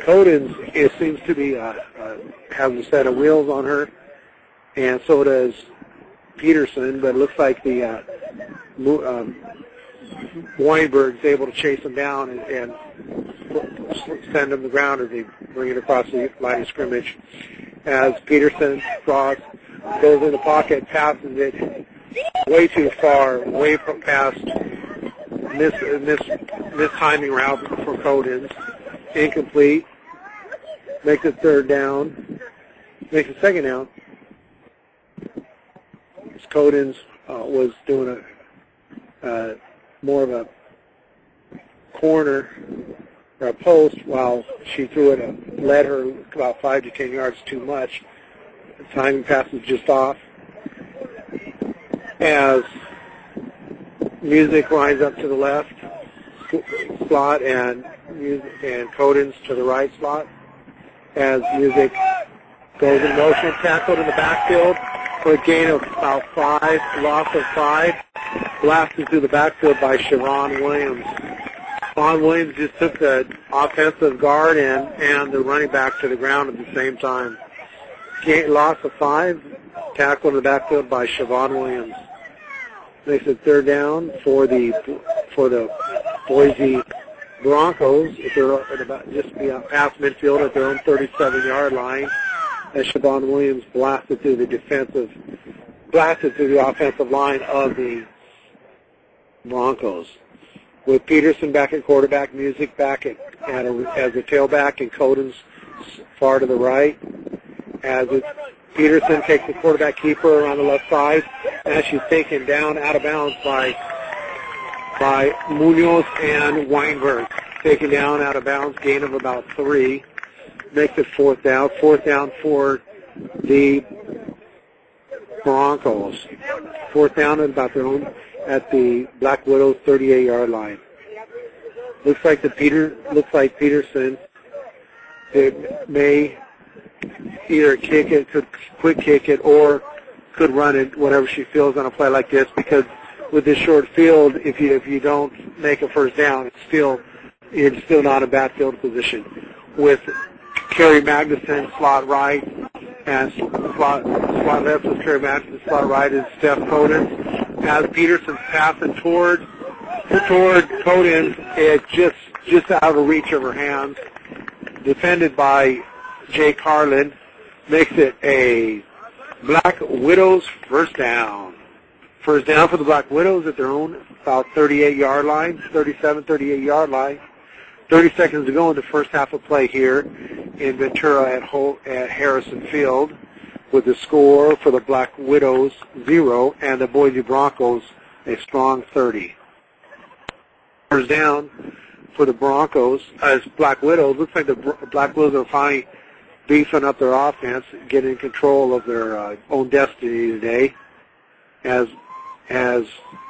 Codens, it seems to be uh, uh, has a set of wheels on her, and so does Peterson. But it looks like the uh, um, Weinberg's able to chase them down and, and send them to the ground as they bring it across the line of scrimmage. As Peterson draws, goes in the pocket, passes it way too far, way past miss miss miss timing route for Codens, incomplete. Makes it third down. Makes it second down. Codens uh, was doing a uh, more of a corner or a post while she threw it and led her about five to ten yards too much. The timing pass was just off. As Music lines up to the left slot and and Codens to the right slot. As Music goes in motion, tackled in the backfield for a gain of about five, loss of five, blasted through the backfield by Siobhan Williams. Siobhan Williams just took the offensive guard and, and the running back to the ground at the same time. Gain, loss of five, tackled in the backfield by Siobhan Williams. Makes it third down for the for the Boise Broncos. If they're at about just beyond past midfield at their own thirty-seven-yard line, as Siobhan Williams blasted through the defensive, blasted through the offensive line of the Broncos. With Peterson back at quarterback, Music back at, at a, as a tailback, and Codens far to the right. As it, Peterson takes the quarterback keeper around the left side, as she's taken down out of bounds by by Munoz and Weinberg. Taken down out of bounds, gain of about three. Makes it fourth down. Fourth down for the Broncos. Fourth down at about their own at the Black Widows thirty-eight-yard line. Looks like the Peter looks like Peterson it may either kick it, could quick kick it, or could run it, whatever she feels on a play like this, because with this short field, if you if you don't make a first down, it's still it's still not a bad field position. With Kerry Magnuson slot right and slot slot left with Kerry Magnuson, slot right is Steph Codens. As Peterson's passing toward toward Codens, it just just out of reach of her hands, defended by Jay Carlin, makes it a Black Widows first down. First down for the Black Widows at their own about thirty-eight-yard line, thirty-seven, thirty-eight-yard line. thirty seconds to go in the first half of play here in Ventura at, Ho- at Harrison Field, with the score for the Black Widows zero and the Boise Broncos a strong thirty. First down for the Broncos as Black Widows. Looks like the Black Widows are finally beefing up their offense, getting control of their uh, own destiny today. As as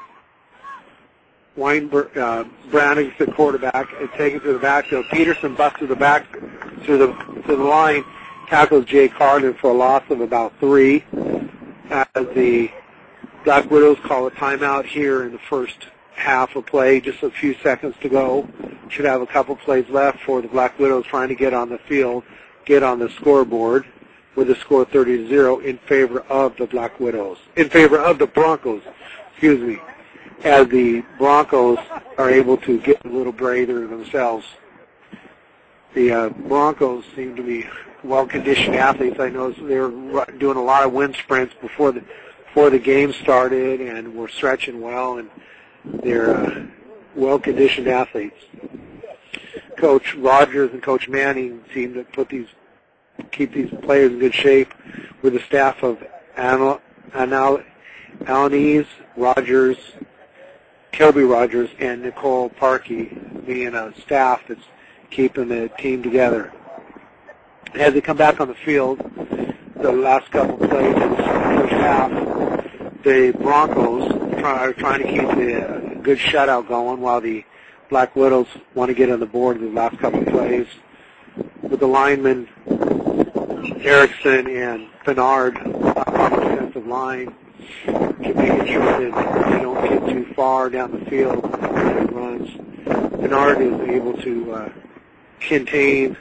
Weinberg, uh, Browning's the quarterback, and taken to the backfield. Peterson busts to the back to the to the line, tackles Jay Carlin for a loss of about three. As the Black Widows call a timeout here in the first half of play, just a few seconds to go. Should have a couple plays left for the Black Widows trying to get on the field, get on the scoreboard with the score thirty to zero in favor of the Black Widows, in favor of the Broncos, excuse me, as the Broncos are able to get a little breather themselves. The uh, Broncos seem to be well-conditioned athletes. I know they were doing a lot of wind sprints before the before the game started, and were stretching well, and they're uh, well-conditioned athletes. Coach Rogers and Coach Manning seem to put these, keep these players in good shape, with the staff of Anal, Anal, Alanis Rogers, Kelby Rogers, and Nicole Parkey being a staff that's keeping the team together. As they come back on the field, the last couple of plays in the first half, the Broncos are trying to keep the good shutout going while the Black Widows want to get on the board in the last couple of plays. With the linemen, Erickson and Bernard on the defensive line, making sure that they don't get too far down the field when it runs. Bernard is able to uh, contain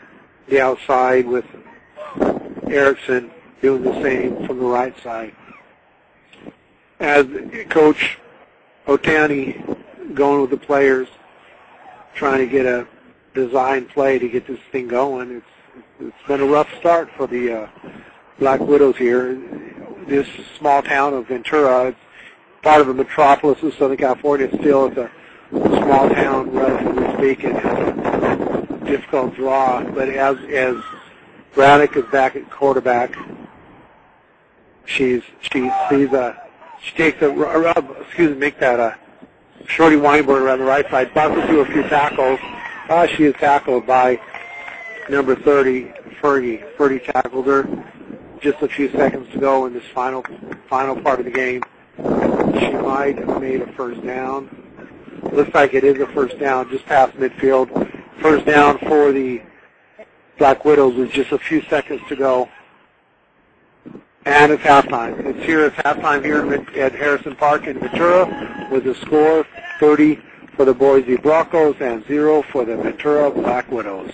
the outside with Erickson doing the same from the right side. As Coach Otani going with the players, trying to get a design play to get this thing going. It's it's been a rough start for the uh, Black Widows here. This small town of Ventura, it's part of a metropolis of Southern California. Still, it's a small town, relatively speaking, and a difficult draw. But as as Braddock is back at quarterback, she's she sees a she takes a excuse me make that a Shorty Weinberg around the right side, bounces through a few tackles. Uh, she is tackled by number thirty, Fergie. Fergie tackled her just a few seconds to go in this final final part of the game. She might have made a first down. Looks like it is a first down, just past midfield. First down for the Black Widows with just a few seconds to go. And it's halftime. It's here, it's halftime here at Harrison Park in Ventura with the score thirty for the Boise Broncos and zero for the Ventura Black Widows.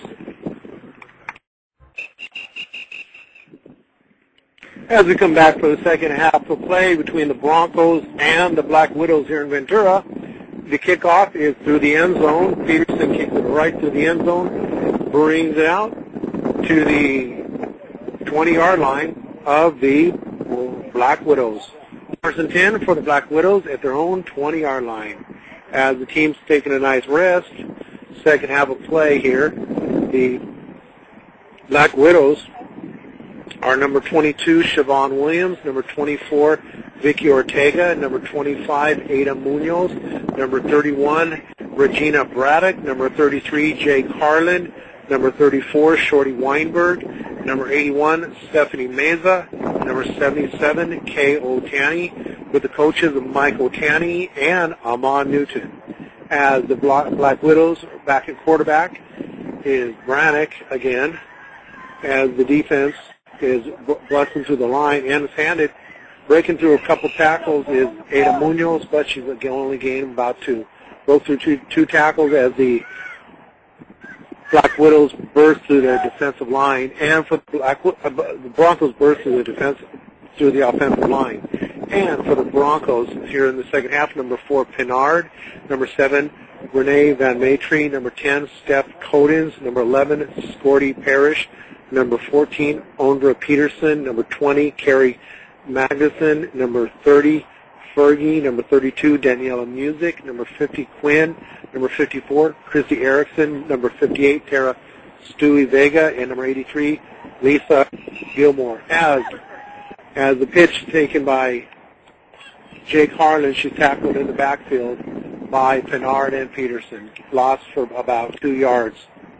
As we come back for the second half of play between the Broncos and the Black Widows here in Ventura, the kickoff is through the end zone. Peterson kicks it right through the end zone, brings it out to the twenty-yard line of the Black Widows. First and ten for the Black Widows at their own twenty-yard line. As the team's taking a nice rest, second half of play here, the Black Widows are number twenty-two, Siobhan Williams, number twenty-four, Vicky Ortega, number twenty-five, Ada Munoz, number thirty-one, Regina Braddock, number thirty-three, Jake Harlan, number thirty-four, Shorty Weinberg, number eighty-one, Stephanie Meza, number seventy-seven, Kay Otani, with the coaches of Mike Otani and Amon Newton. As the Black Widows back at quarterback is Brannick again, as the defense is busting through the line and is handed. Breaking through a couple tackles is Ada Munoz, but she's only gained about two. Broke through two, two tackles as the Black Widows burst through their defensive line, and for the, Black, uh, the Broncos burst through the defense through the offensive line. And for the Broncos here in the second half, number four, Pinard, number seven, Renee Van Maitre, number ten, Steph Codins, number eleven, Scorty Parrish, number fourteen, Ondra Peterson, number twenty, Carrie Magnuson, number thirty, Fergie, number thirty-two, Daniela Music, number fifty, Quinn, number fifty-four, Christy Erickson, number fifty-eight, Tara Stewie Vega, and number eighty-three, Lisa Gilmore. As as the pitch taken by Jake Harlan, she's tackled in the backfield by Pinard and Peterson. Lost for about two yards.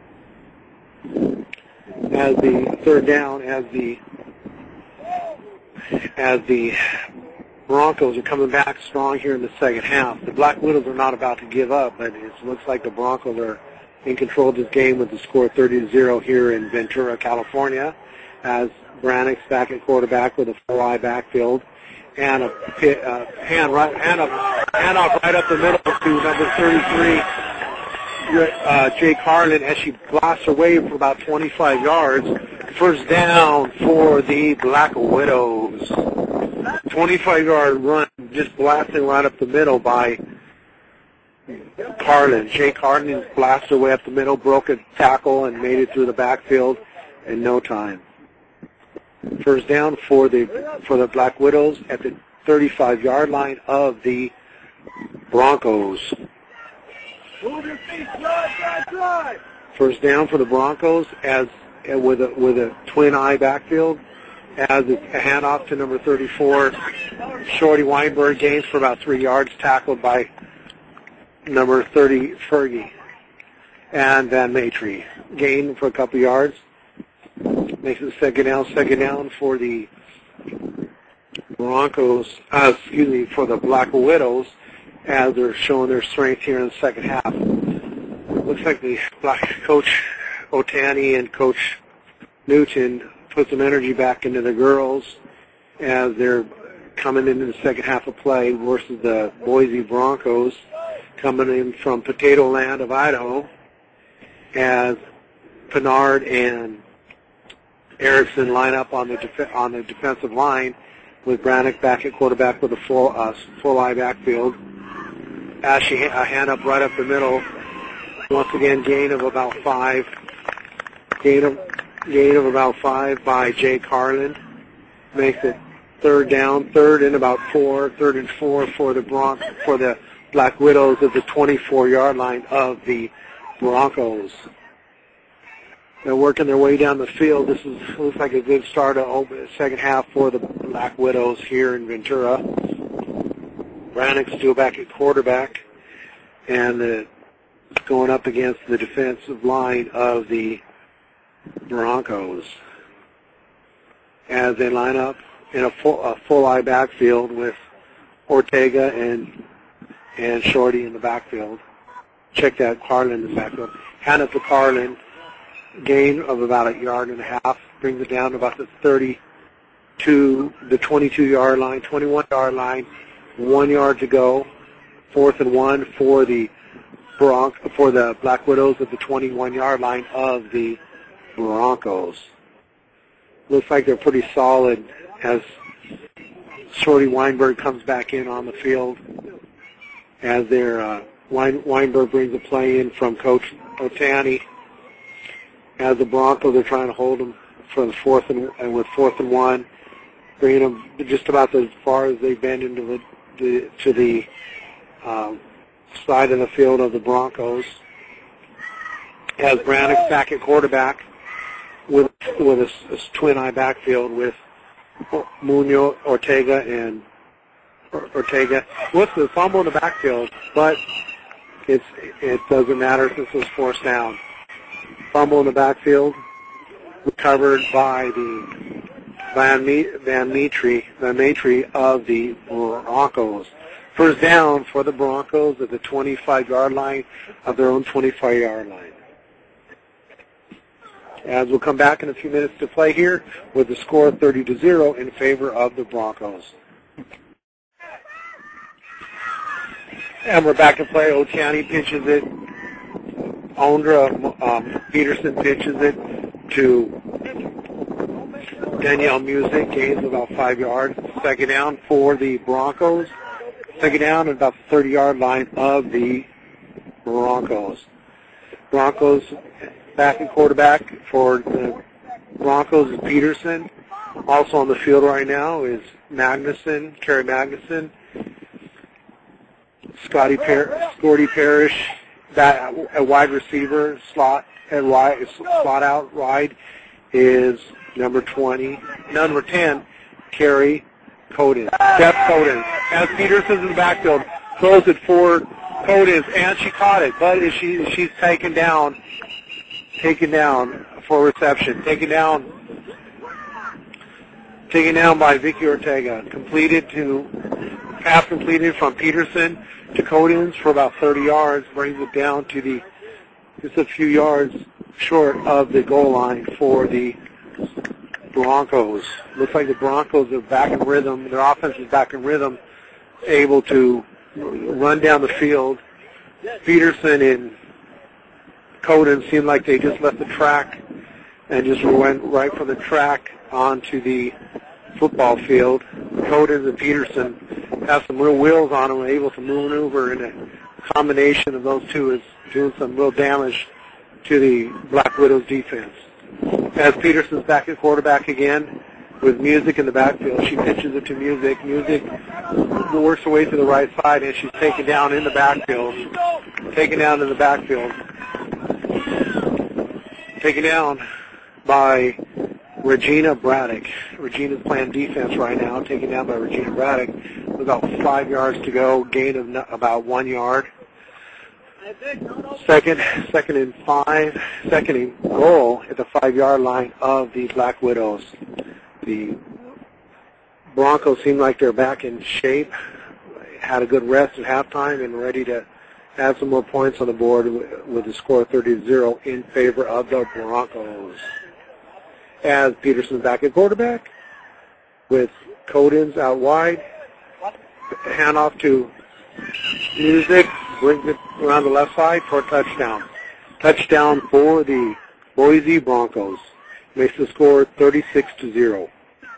As the third down, as the as the Broncos are coming back strong here in the second half. The Black Widows are not about to give up, but it looks like the Broncos are in control of this game with the score thirty to zero here in Ventura, California, as Brannick's back at quarterback with a full-eye backfield and a pit, uh, hand right hand up hand off right up the middle to number thirty-three, uh, Jake Harlan, as she blasts her way for about twenty-five yards. First down for the Black Widows. twenty-five-yard run, just blasting right up the middle by Harlan. Jake Harlan blasted her way up the middle, broke a tackle, and made it through the backfield in no time. First down for the for the Black Widows at the thirty-five-yard line of the Broncos. First down for the Broncos as with a with a twin eye backfield. As a handoff to number thirty-four, Shorty Weinberg, gains for about three yards, tackled by number thirty, Fergie, and Van Maitre. Gain for a couple yards. Makes it second down, second down for the Broncos, uh, excuse me, for the Black Widows, as they're showing their strength here in the second half. Looks like the Black Coach Otani and Coach Newton put some energy back into the girls as they're coming into the second half of play versus the Boise Broncos coming in from Potato Land of Idaho, as Pinard and Erickson line up on the def- on the defensive line with Brannick back at quarterback with a full uh, full eye backfield. Ashley a hand up right up the middle. Once again, gain of about five. Gain of gain of about five by Jay Carlin. Makes it third down, third and about four, third and four for the Bron- for the Black Widows at the twenty-four-yard line of the Broncos. They're working their way down the field. This is, looks like a good start of the second half for the Black Widows here in Ventura. Brannick's still back at quarterback, and the, going up against the defensive line of the Broncos as they line up in a full, a full eye backfield with Ortega and and Shorty in the backfield. Check that, Carlin in the backfield. Hand up to Carlin. Gain of about a yard and a half. Brings it down to about the thirty-two, the twenty-two-yard line, twenty-one-yard line. One yard to go. Fourth and one for the Bronc for the Black Widows at the twenty-one-yard line of the Broncos. Looks like they're pretty solid as Shorty Weinberg comes back in on the field. As their uh, Wein, Weinberg brings a play in from Coach Otani. As the Broncos are trying to hold them for the fourth and, and with fourth and one, bringing them just about as far as they've been into the, the to the um, side of the field of the Broncos. As Brannick's back at quarterback with with a, a twin eye backfield with Munoz, Ortega, and Ortega. What's the fumble in the backfield? But it's it doesn't matter since it was forced down. Fumble in the backfield, recovered by the Van Van Metry, Van Metry of the Broncos. First down for the Broncos at the twenty-five-yard line of their own twenty-five-yard line. As we'll come back in a few minutes to play here with the score thirty to zero in favor of the Broncos. And we're back to play. Otani pitches it. Ondra um, Peterson pitches it to Danielle Music. Gains about five yards. Second down for the Broncos. Second down at about the thirty-yard line of the Broncos. Broncos back in quarterback for the Broncos is Peterson. Also on the field right now is Magnuson, Kerry Magnuson. Scotty per- Scotty Parrish, that a wide receiver slot at wide slot out wide is number twenty, number ten, Kerry Codins. Steph Codins. As Peterson's in the backfield, throws it for Codins, and she caught it, but she she's taken down, taken down for reception, taken down, taken down by Vicky Ortega. Completed to pass completed from Peterson to Codins for about thirty yards, brings it down to the just a few yards short of the goal line for the Broncos. Looks like the Broncos are back in rhythm. Their offense is back in rhythm, able to run down the field. Peterson and Codins seemed like they just left the track and just went right from the track onto the football field. Codins and Peterson have some real wheels on them, able to maneuver, and a combination of those two is doing some real damage to the Black Widows defense. As Peterson's back at quarterback again with Music in the backfield, she pitches it to Music. Music works her way to the right side, and she's taken down in the backfield. Taken down in the backfield. Taken down by Regina Braddock. Regina's playing defense right now, taken down by Regina Braddock. With about five yards to go, gain of about one yard. Second, second and five, second and goal at the five-yard line of the Black Widows. The Broncos seem like they're back in shape, had a good rest at halftime, and ready to add some more points on the board with the score thirty to zero in favor of the Broncos. As Peterson's back at quarterback with Codins out wide. Handoff to Music, brings it around the left side for a touchdown. Touchdown for the Boise Broncos. makes the score thirty-six to zero.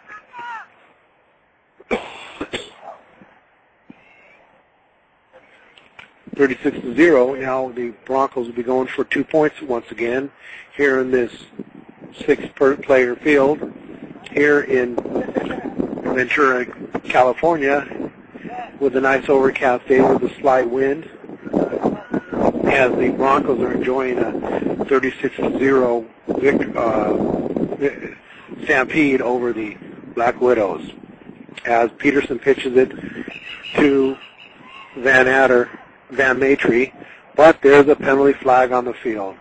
thirty-six to zero. Now the Broncos will be going for two points once again here in this six-player field here in Ventura, California, with a nice overcast day with a slight wind, as the Broncos are enjoying a thirty-six to zero vict- uh, stampede over the Black Widows, as Peterson pitches it to Van Adder, Van Maitre, but there's a penalty flag on the field.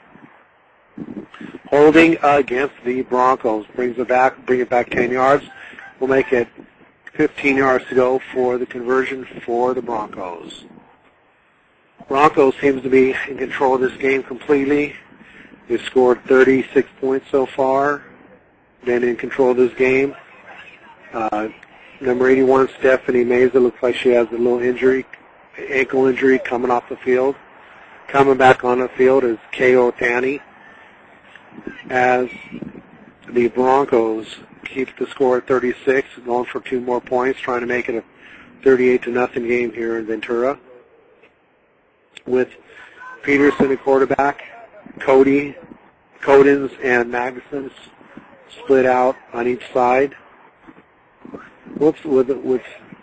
Holding against the Broncos brings it back, bring it back ten yards. We'll make it fifteen yards to go for the conversion for the Broncos. Broncos seems to be in control of this game completely. They've scored thirty-six points so far. Been in control of this game. Uh, number eighty-one, Stephanie Meza, looks like she has a little injury, ankle injury, coming off the field. Coming back on the field is Kay Otani, as the Broncos keep the score at thirty-six, going for two more points, trying to make it a thirty-eight to nothing game here in Ventura. With Peterson at quarterback, Cody, Codens, and Magnuson split out on each side. Whoops, with with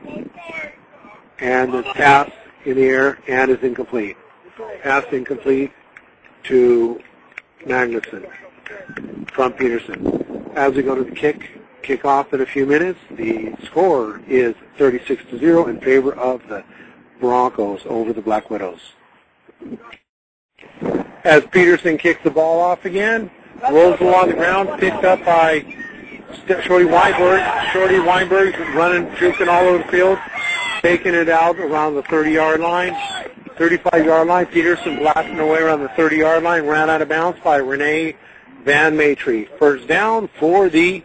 and the pass in the air and is incomplete. Pass incomplete to Magnuson from Peterson. As we go to the kick, kick off in a few minutes, the score is thirty-six to zero in favor of the Broncos over the Black Widows. As Peterson kicks the ball off again, rolls along the ground, picked up by Shorty Weinberg. Shorty Weinberg running, juking all over the field, taking it out around the thirty-yard line, thirty-five-yard line. Peterson blasting away around the thirty-yard line, ran out of bounds by Renee Van Maitre. First down for the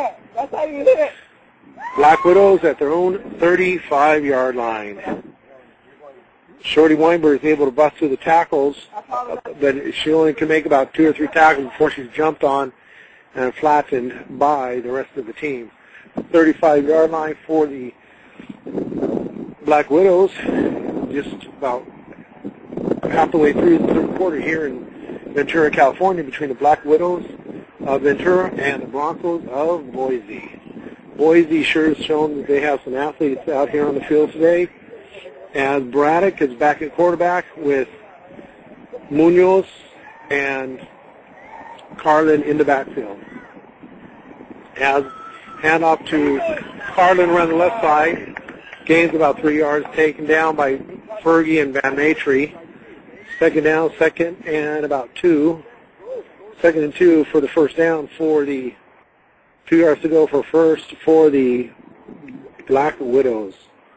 Black Widows at their own thirty-five-yard line. Shorty Weinberg is able to bust through the tackles, but she only can make about two or three tackles before she's jumped on and flattened by the rest of the team. thirty-five-yard line for the Black Widows, just about half the way through the third quarter here in Ventura, California, between the Black Widows of Ventura and the Broncos of Boise. Boise sure has shown that they have some athletes out here on the field today. And Braddock is back at quarterback with Munoz and Carlin in the backfield. As handoff to Carlin around the left side, gains about three yards, taken down by Fergie and Van Maitre. Second down, second and about two. Second and two for the first down for the two yards to go for first for the Black Widows.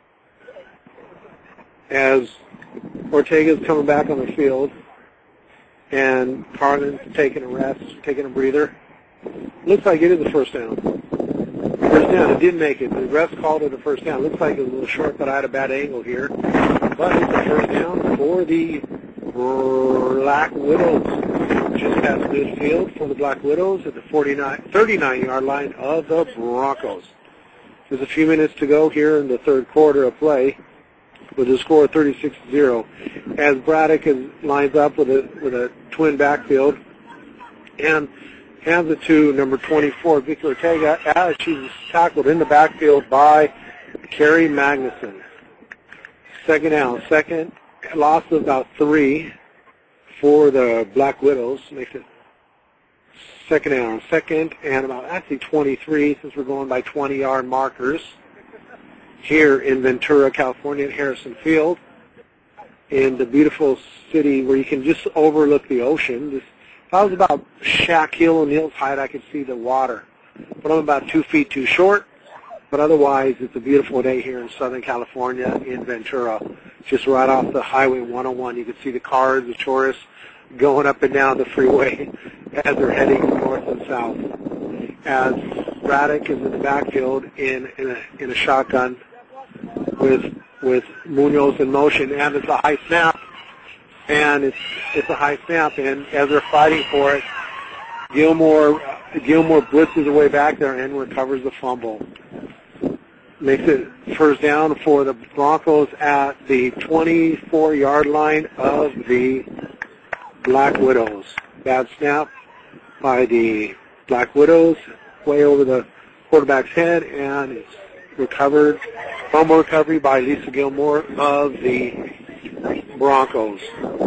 As Ortega's coming back on the field and Carlin's taking a rest, taking a breather. Looks like it is a first down. First down, it didn't make it. The refs called it a first down. Looks like it was a little short, but I had a bad angle here. But it's a first down for the Black Widows. Just past midfield for the Black Widows at the forty-nine, thirty-nine-yard line of the Broncos. There's a few minutes to go here in the third quarter of play, with a score of thirty-six to zero, as Braddock is, lines up with a with a twin backfield and hands it to number twenty-four, Vicky Ortega, as she's tackled in the backfield by Carrie Magnuson. Second down, second loss of about three for the Black Widows. Makes it second down, second and about actually twenty-three, since we're going by twenty-yard markers here in Ventura, California, at Harrison Field, in the beautiful city where you can just overlook the ocean. This, if I was about Shaquille O'Neal's height, I could see the water. But I'm about two feet too short. But otherwise, it's a beautiful day here in Southern California, in Ventura, just right off the Highway one oh one. You can see the cars, the tourists, going up and down the freeway as they're heading north and south. As Braddock is in the backfield in, in, a, in a shotgun with with Munoz in motion, and it's a high snap, and it's it's a high snap, and as they're fighting for it, Gilmore Gilmore blitzes away back there and recovers the fumble. Makes it first down for the Broncos at the twenty-four-yard line of the Black Widows. Bad snap by the Black Widows, way over the quarterback's head, and it's recovered. Fumble recovery by Lisa Gilmore of the Broncos.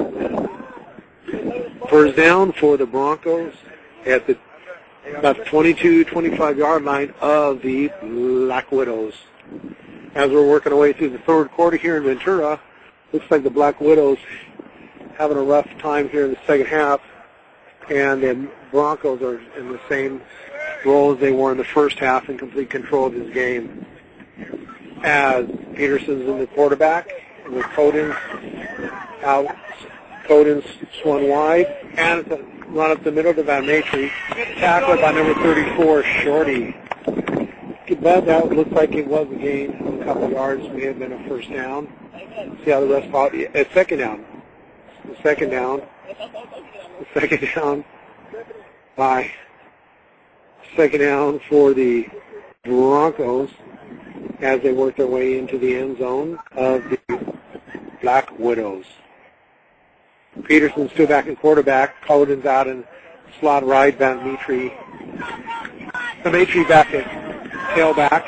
First down for the Broncos at the about the twenty-two, twenty-five-yard line of the Black Widows. As we're working our way through the third quarter here in Ventura, looks like the Black Widows having a rough time here in the second half, and the Broncos are in the same role as they were in the first half, in complete control of this game. As Peterson's in the quarterback, with Codens out, Codens swung wide, and it's a run up the middle to Van Matry, tackled by number thirty-four, Shorty. But that looked like it was a gain of a couple of yards. May have been a first down. See how the rest fought. A second down. The second down. The second down by second down for the Broncos as they work their way into the end zone of the Black Widows. Peterson still back in quarterback. Coden's out in slot right. Van Matry. Van Matry back at tailback.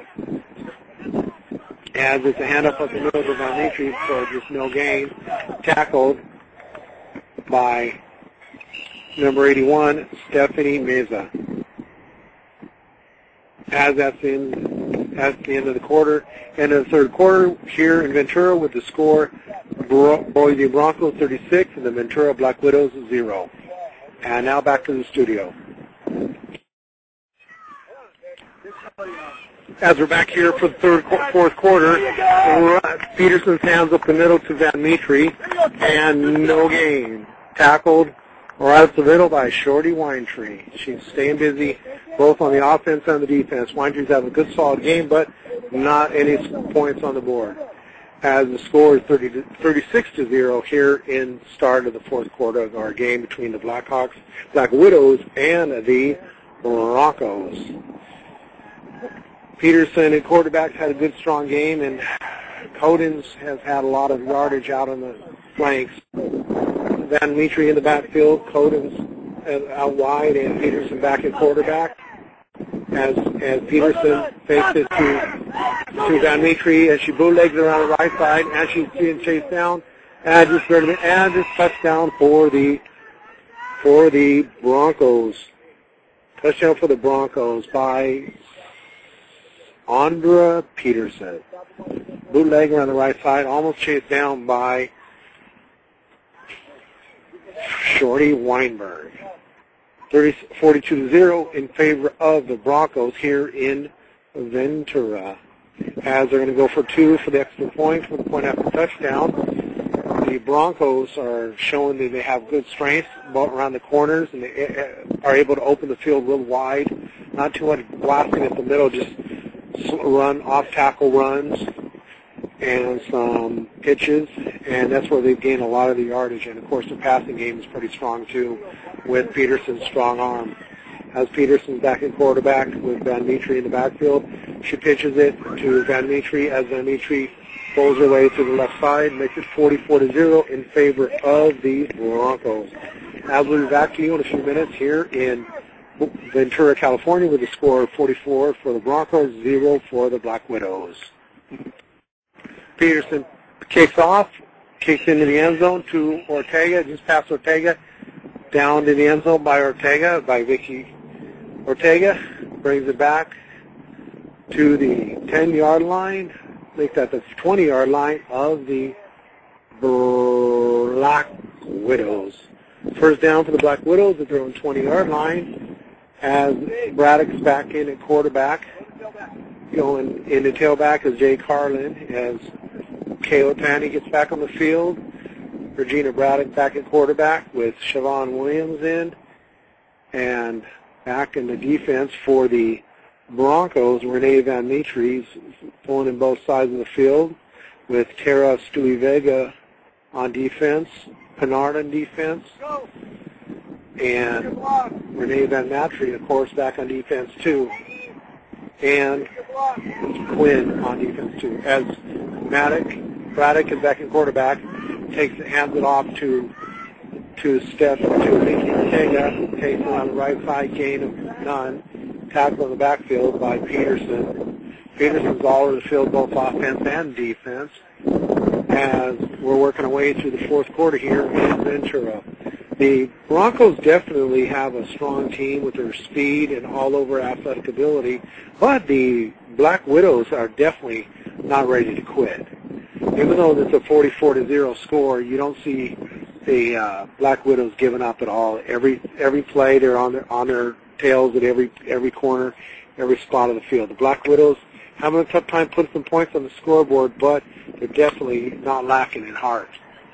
As it's a handoff up the middle to Van Matry for just no gain. Tackled by number eighty-one, Stephanie Meza. As that's in, at the end of the quarter, end of the third quarter here in Ventura with the score, Boise Broncos thirty-six and the Ventura Black Widows zero. And now back to the studio. As we're back here for the third, fourth quarter, Peterson's hands up the middle to Van Matry, and no gain. Tackled right up the middle by Shorty Winetree. She's staying busy both on the offense and the defense. Winetree's having a good, solid game, but not any points on the board. As the score is thirty to, thirty-six to zero here in the start of the fourth quarter of our game between the Blackhawks, Black Widows, and the Broncos. Peterson at quarterback had a good, strong game, and Codens has had a lot of yardage out on the flanks. Van Matry in the backfield, Codens out wide, and Peterson back at quarterback. As as Peterson fakes it to, to Van Matry, as she bootlegs it around the right side, and she's being chased down, and just and just touchdown for the for the Broncos. Touchdown for the Broncos by Andra Peterson. Bootleg around the right side, almost chased down by Shorty Weinberg. forty-two to zero in favor of the Broncos here in Ventura. As they're going to go for two for the extra point, for the point after touchdown. The Broncos are showing that they have good strength around the corners, and they are able to open the field real wide. Not too much blasting at the middle, just run, off-tackle runs and some pitches, and that's where they've gained a lot of the yardage. And, of course, the passing game is pretty strong, too, with Peterson's strong arm. As Peterson's back in quarterback with Van Matry in the backfield, she pitches it to Van Matry as Van Matry pulls her way to the left side, makes it forty-four to zero in favor of the Broncos. As we'll be back to you in a few minutes here in Ventura, California, with a score of forty-four for the Broncos, zero for the Black Widows. Peterson kicks off, kicks into the end zone to Ortega, just past Ortega, down to the end zone by Ortega, by Vicky Ortega, brings it back to the ten-yard line, makes that the twenty-yard line of the Black Widows. First down for the Black Widows at their own twenty-yard line, as Braddock's back in at quarterback. Going in the tailback is Jay Carlin, as Kayla Tanny gets back on the field. Regina Braddock back at quarterback with Siobhan Williams in. And back in the defense for the Broncos, Renee Van Matry's pulling in both sides of the field, with Tara Stewie Vega on defense, Pinard on defense. and Renee Van Matry, of course, back on defense too, and Quinn on defense too. As Maddox, Braddock is back in quarterback, takes hands it off to to Steph to Mickey Ortega, takes it on the right side, gain of none, tackle in the backfield by Peterson. Peterson's all over the field, both offense and defense, as we're working our way through the fourth quarter here in Ventura. The Broncos definitely have a strong team with their speed and all-over athletic ability, but the Black Widows are definitely not ready to quit. Even though it's a forty-four to zero score, you don't see the uh, Black Widows giving up at all. Every every play, they're on their on their tails at every every corner, every spot of the field. The Black Widows having a tough time putting some points on the scoreboard, but they're definitely not lacking in heart.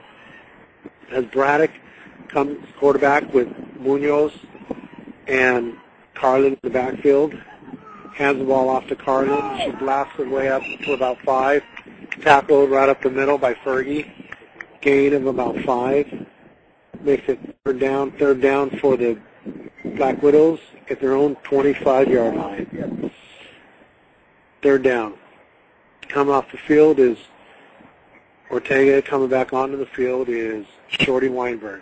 As Braddock comes quarterback with Munoz and Carlin in the backfield, hands the ball off to Carlin. She blasts her way up to about five. Tackled right up the middle by Fergie. Gain of about five. Makes it third down, third down for the Black Widows at their own twenty-five-yard line. Third down. Coming off the field is Ortega. Coming back onto the field is Shorty Weinberg.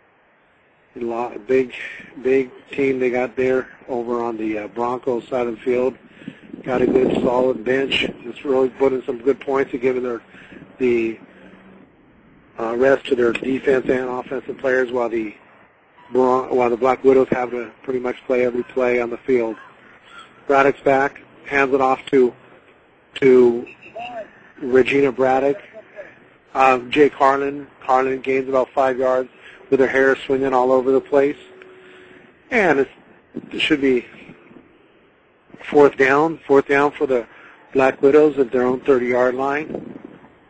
A lot, big, big team they got there over on the uh, Broncos side of the field. Got a good, solid bench. It's really putting some good points and giving their the uh, rest to their defense and offensive players, while the while the Black Widows have to pretty much play every play on the field. Braddock's back, hands it off to to Regina Braddock. Um, Jay Carlin. Carlin gains about five yards with her hair swinging all over the place. And it's, it should be fourth down. Fourth down for the Black Widows at their own thirty-yard line.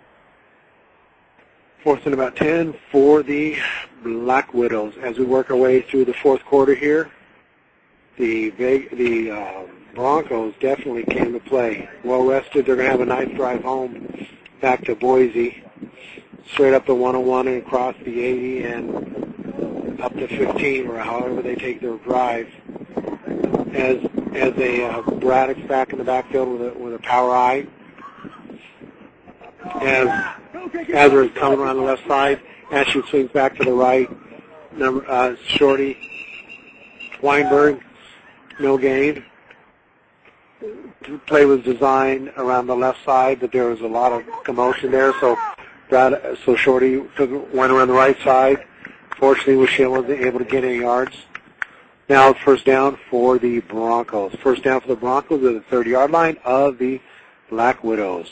Fourth and about ten for the Black Widows. As we work our way through the fourth quarter here, the the uh, Broncos definitely came to play. Well rested. They're going to have a nice drive home back to Boise. Straight up the one oh one and across the eighty and up to fifteen, or however they take their drive. As as a uh, Braddock's back in the backfield with a with a power eye. As Azra is coming around the left side, as she swings back to the right. Number uh, Shorty Weinberg, no gain. The play was designed around the left side, but there was a lot of commotion there, so Brad, so Shorty took, went around the right side. Fortunately, she wasn't able to get any yards. Now first down for the Broncos. First down for the Broncos at the thirty-yard line of the Black Widows.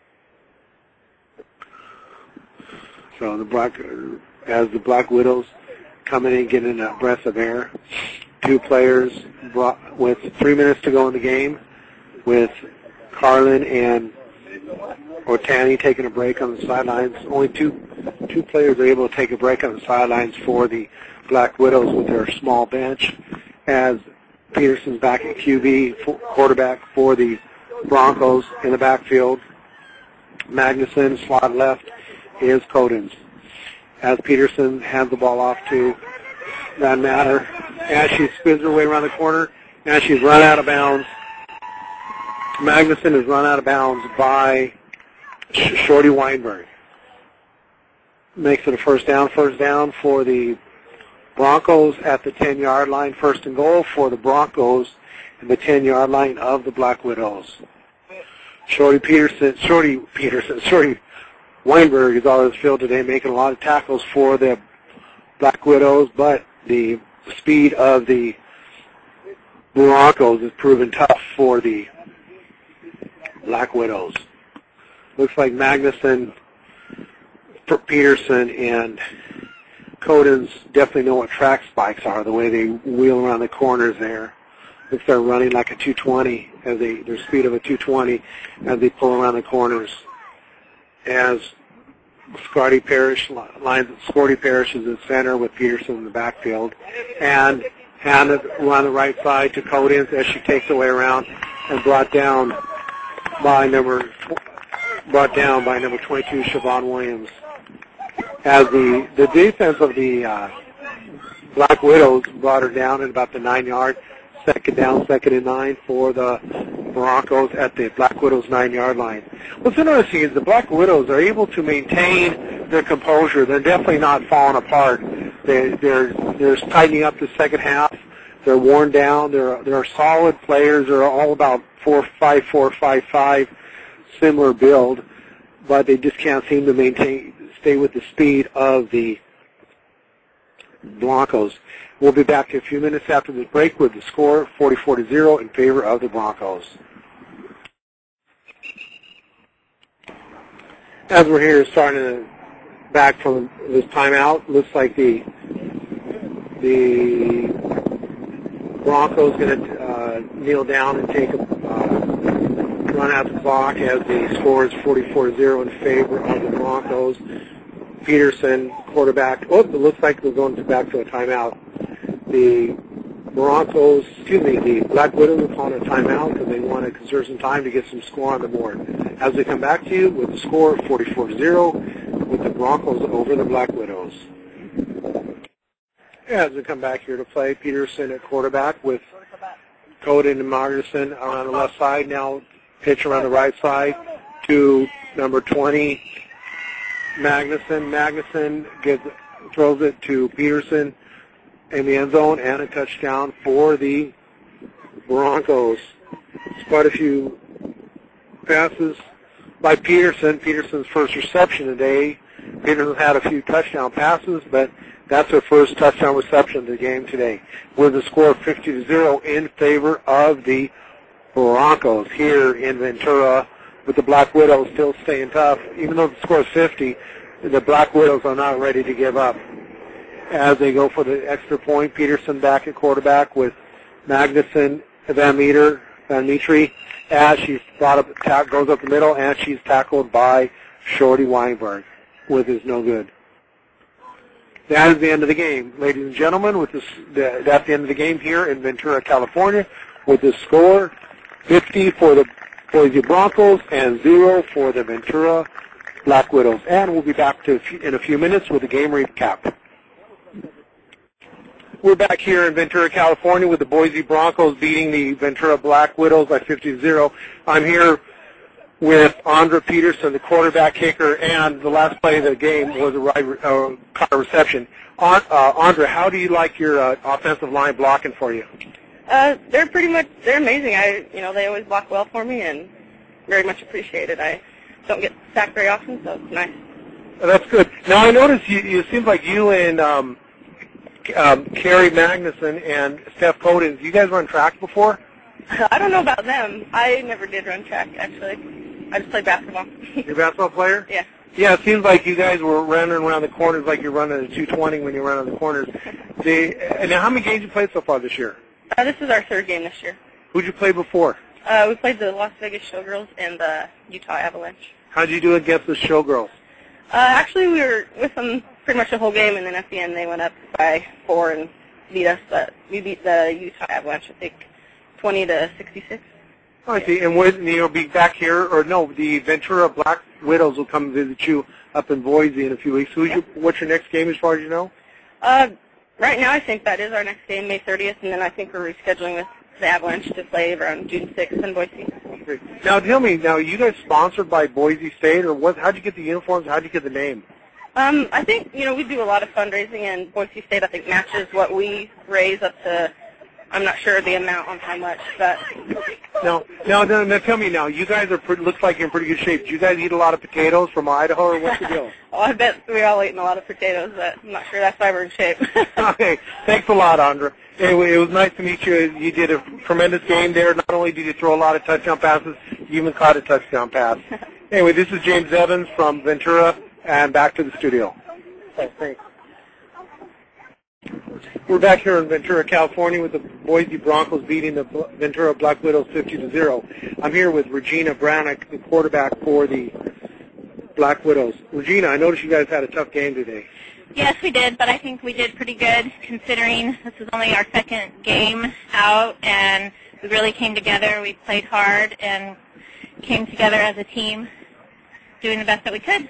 So the Black, as the Black Widows come in and get in a breath of air. Two players brought, with three minutes to go in the game, with Carlin and Ortani taking a break on the sidelines. Only two two players are able to take a break on the sidelines for the Black Widows with their small bench, as Peterson's back at Q B, quarterback for the Broncos in the backfield. Magnuson, slot left, is Codens. As Peterson hands the ball off to Van Matter, as she spins her way around the corner, as she's run out of bounds. Magnuson is run out of bounds by Shorty Weinberg. Makes it a first down. First down for the Broncos at the ten-yard line. First and goal for the Broncos in the ten-yard line of the Black Widows. Shorty Peterson, Shorty Peterson, Shorty Weinberg is all over the field today, making a lot of tackles for the Black Widows, but the speed of the Broncos has proven tough for the Black Widows. Looks like Magnuson, Peterson, and Codens definitely know what track spikes are, the way they wheel around the corners there. Looks like they're running like a two twenty, as they, their speed of a two twenty as they pull around the corners. As Scotty Parrish lines, Scotty Parrish is in center with Peterson in the backfield, and handed around the right side to Codens as she takes her way around and brought down by number brought down by number twenty-two, Siobhan Williams. As the the defense of the uh, Black Widows brought her down at about the nine-yard. Second down, second and nine for the Broncos at the Black Widows nine-yard line. What's interesting is the Black Widows are able to maintain their composure. They're definitely not falling apart. They, they're they're tightening up the second half. They're worn down. They're they're solid players. They're all about four five four five five, similar build, but they just can't seem to maintain stay with the speed of the Broncos. We'll be back in a few minutes after this break with the score forty-four to zero in favor of the Broncos. As we're here starting to back from this timeout, looks like the the Broncos going to uh, kneel down and take a uh, run out the clock as the score is forty-four to zero in favor of the Broncos. Peterson, quarterback. Oh, it looks like we're going to back to a timeout. The Broncos, excuse me, the Black Widows are calling a timeout because they want to conserve some time to get some score on the board. As we come back to you with the score forty-four to zero with the Broncos over the Black Widows. As we come back here to play, Peterson at quarterback with Coden and Margerson around the left side. Now pitch around the right side to number twenty, Magnuson. Magnuson gets, throws it to Peterson in the end zone and a touchdown for the Broncos. Quite a few passes by Peterson. Peterson's first reception today. Peterson had a few touchdown passes, but that's her first touchdown reception of the game today. With a score of fifty to zero in favor of the Broncos here in Ventura, with the Black Widows still staying tough. Even though the score is fifty, the Black Widows are not ready to give up. As they go for the extra point, Peterson back at quarterback with Magnuson, Van Meter, Van Mitri, as she's brought up, ta- goes up the middle, and she's tackled by Shorty Weinberg with his no good. That is the end of the game, ladies and gentlemen. With this, the, that's the end of the game here in Ventura, California, with the score fifty for the Boise Broncos and zero for the Ventura Black Widows. And we'll be back to in a few minutes with the game recap. We're back here in Ventura, California, with the Boise Broncos beating the Ventura Black Widows by fifty to zero. I'm here with Andra Peterson, the quarterback kicker, and the last play of the game was a right uh, caught a reception. Uh, Andra, how do you like your uh, offensive line blocking for you? Uh, they're pretty much, they're amazing. I, you know, they always block well for me and very much appreciated. I don't get sacked very often, so it's nice. Oh, that's good. Now, I noticed you, it seems like you and um, um, Carrie Magnuson and Steph Coden, you guys run track before? I don't know about them. I never did run track, actually. I just played basketball. You're a basketball player? Yeah. Yeah, it seems like you guys were running around the corners like you're running a two twenty when you run on the corners. The, and now, how many games you played so far this year? Uh, this is our third game this year. Who'd you play before? Uh, we played the Las Vegas Showgirls and the Utah Avalanche. How'd you do against the Showgirls? Uh, actually, we were with them pretty much the whole game, and then at the end they went up by four and beat us. But we beat the Utah Avalanche, I think, twenty to sixty-six. Oh, I see. And would you'll be back here, or no? The Ventura Black Widows will come visit you up in Boise in a few weeks. Who's Yeah. your, what's your next game, as far as you know? Uh, right now, I think that is our next game, May thirtieth, and then I think we're rescheduling with the Avalanche to play around June sixth in Boise. Now, tell me, now you guys sponsored by Boise State, or what? How'd you get the uniforms? How'd you get the name? Um, I think, you know, we do a lot of fundraising, and Boise State, I think, matches what we raise up to, I'm not sure the amount on how much, but... Now, now, now, now tell me now, you guys are pretty, looks like you're in pretty good shape. Do you guys eat a lot of potatoes from Idaho, or what's the deal? Oh, I bet we all eating a lot of potatoes, but I'm not sure that's why we're in shape. Okay, thanks a lot, Andra. Anyway, it was nice to meet you. You did a tremendous game there. Not only did you throw a lot of touchdown passes, you even caught a touchdown pass. Anyway, this is James Evans from Ventura, and back to the studio. Okay, thanks. We're back here in Ventura, California, with the Boise Broncos beating the Ventura Black Widows fifty to zero. I'm here with Regina Brannock, the quarterback for the Black Widows. Regina, I noticed you guys had a tough game today. Yes, we did, but I think we did pretty good considering this is only our second game out, and we really came together. We played hard and came together as a team, doing the best that we could.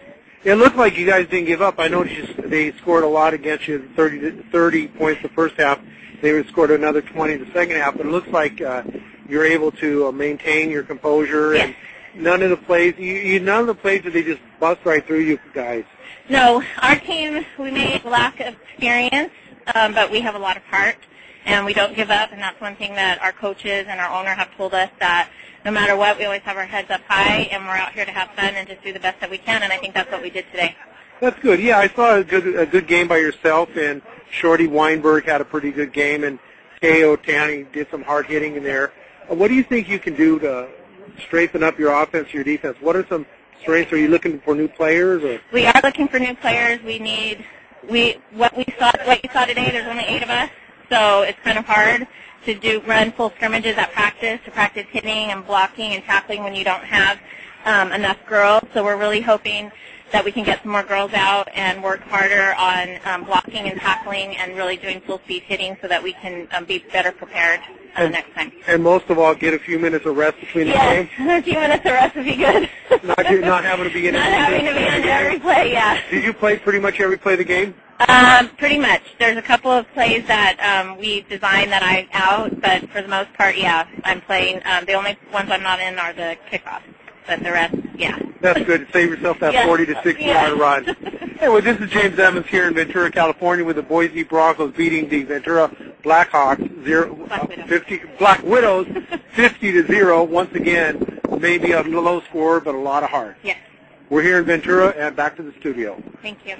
It looked like you guys didn't give up. I noticed you, they scored a lot against you, thirty, to thirty points the first half. They scored another twenty the second half. But it looks like uh, you're able to uh, maintain your composure. Yes. And none of the plays, you, you, none of the plays did they just bust right through you guys. No, our team, we may lack of experience, um, but we have a lot of heart, and we don't give up, and that's one thing that our coaches and our owner have told us, that no matter what, we always have our heads up high, and we're out here to have fun and just do the best that we can, and I think that's what we did today. That's good. Yeah, I saw a good a good game by yourself, and Shorty Weinberg had a pretty good game, and K O Tanny did some hard hitting in there. Uh, what do you think you can do to strengthen up your offense, your defense? What are some strengths? Are you looking for new players? Or? We are looking for new players. We need we what we saw what you saw today. There's only eight of us, so it's kind of hard to do run full scrimmages at practice, to practice hitting and blocking and tackling when you don't have um, enough girls. So we're really hoping that we can get some more girls out and work harder on um, blocking and tackling and really doing full speed hitting so that we can um, be better prepared uh, and, next time. And most of all, get a few minutes of rest between Yes, the games. a few minutes of rest would be good. Not, not having to be in Not every having to be on every play, yeah. Did you play pretty much every play of the game? Um, pretty much. There's a couple of plays that um, we designed that I'm out, but for the most part, yeah, I'm playing. Um, the only ones I'm not in are the kickoffs, but the rest, yeah. That's good. Save yourself that Yeah. forty to sixty Yeah. yard run. Anyway, this is James Evans here in Ventura, California, with the Boise Broncos beating the Ventura Blackhawks zero, Black Widows. fifty Black Widows fifty to zero. Once again, maybe a low score, but a lot of heart. Yes. We're here in Ventura, and back to the studio. Thank you.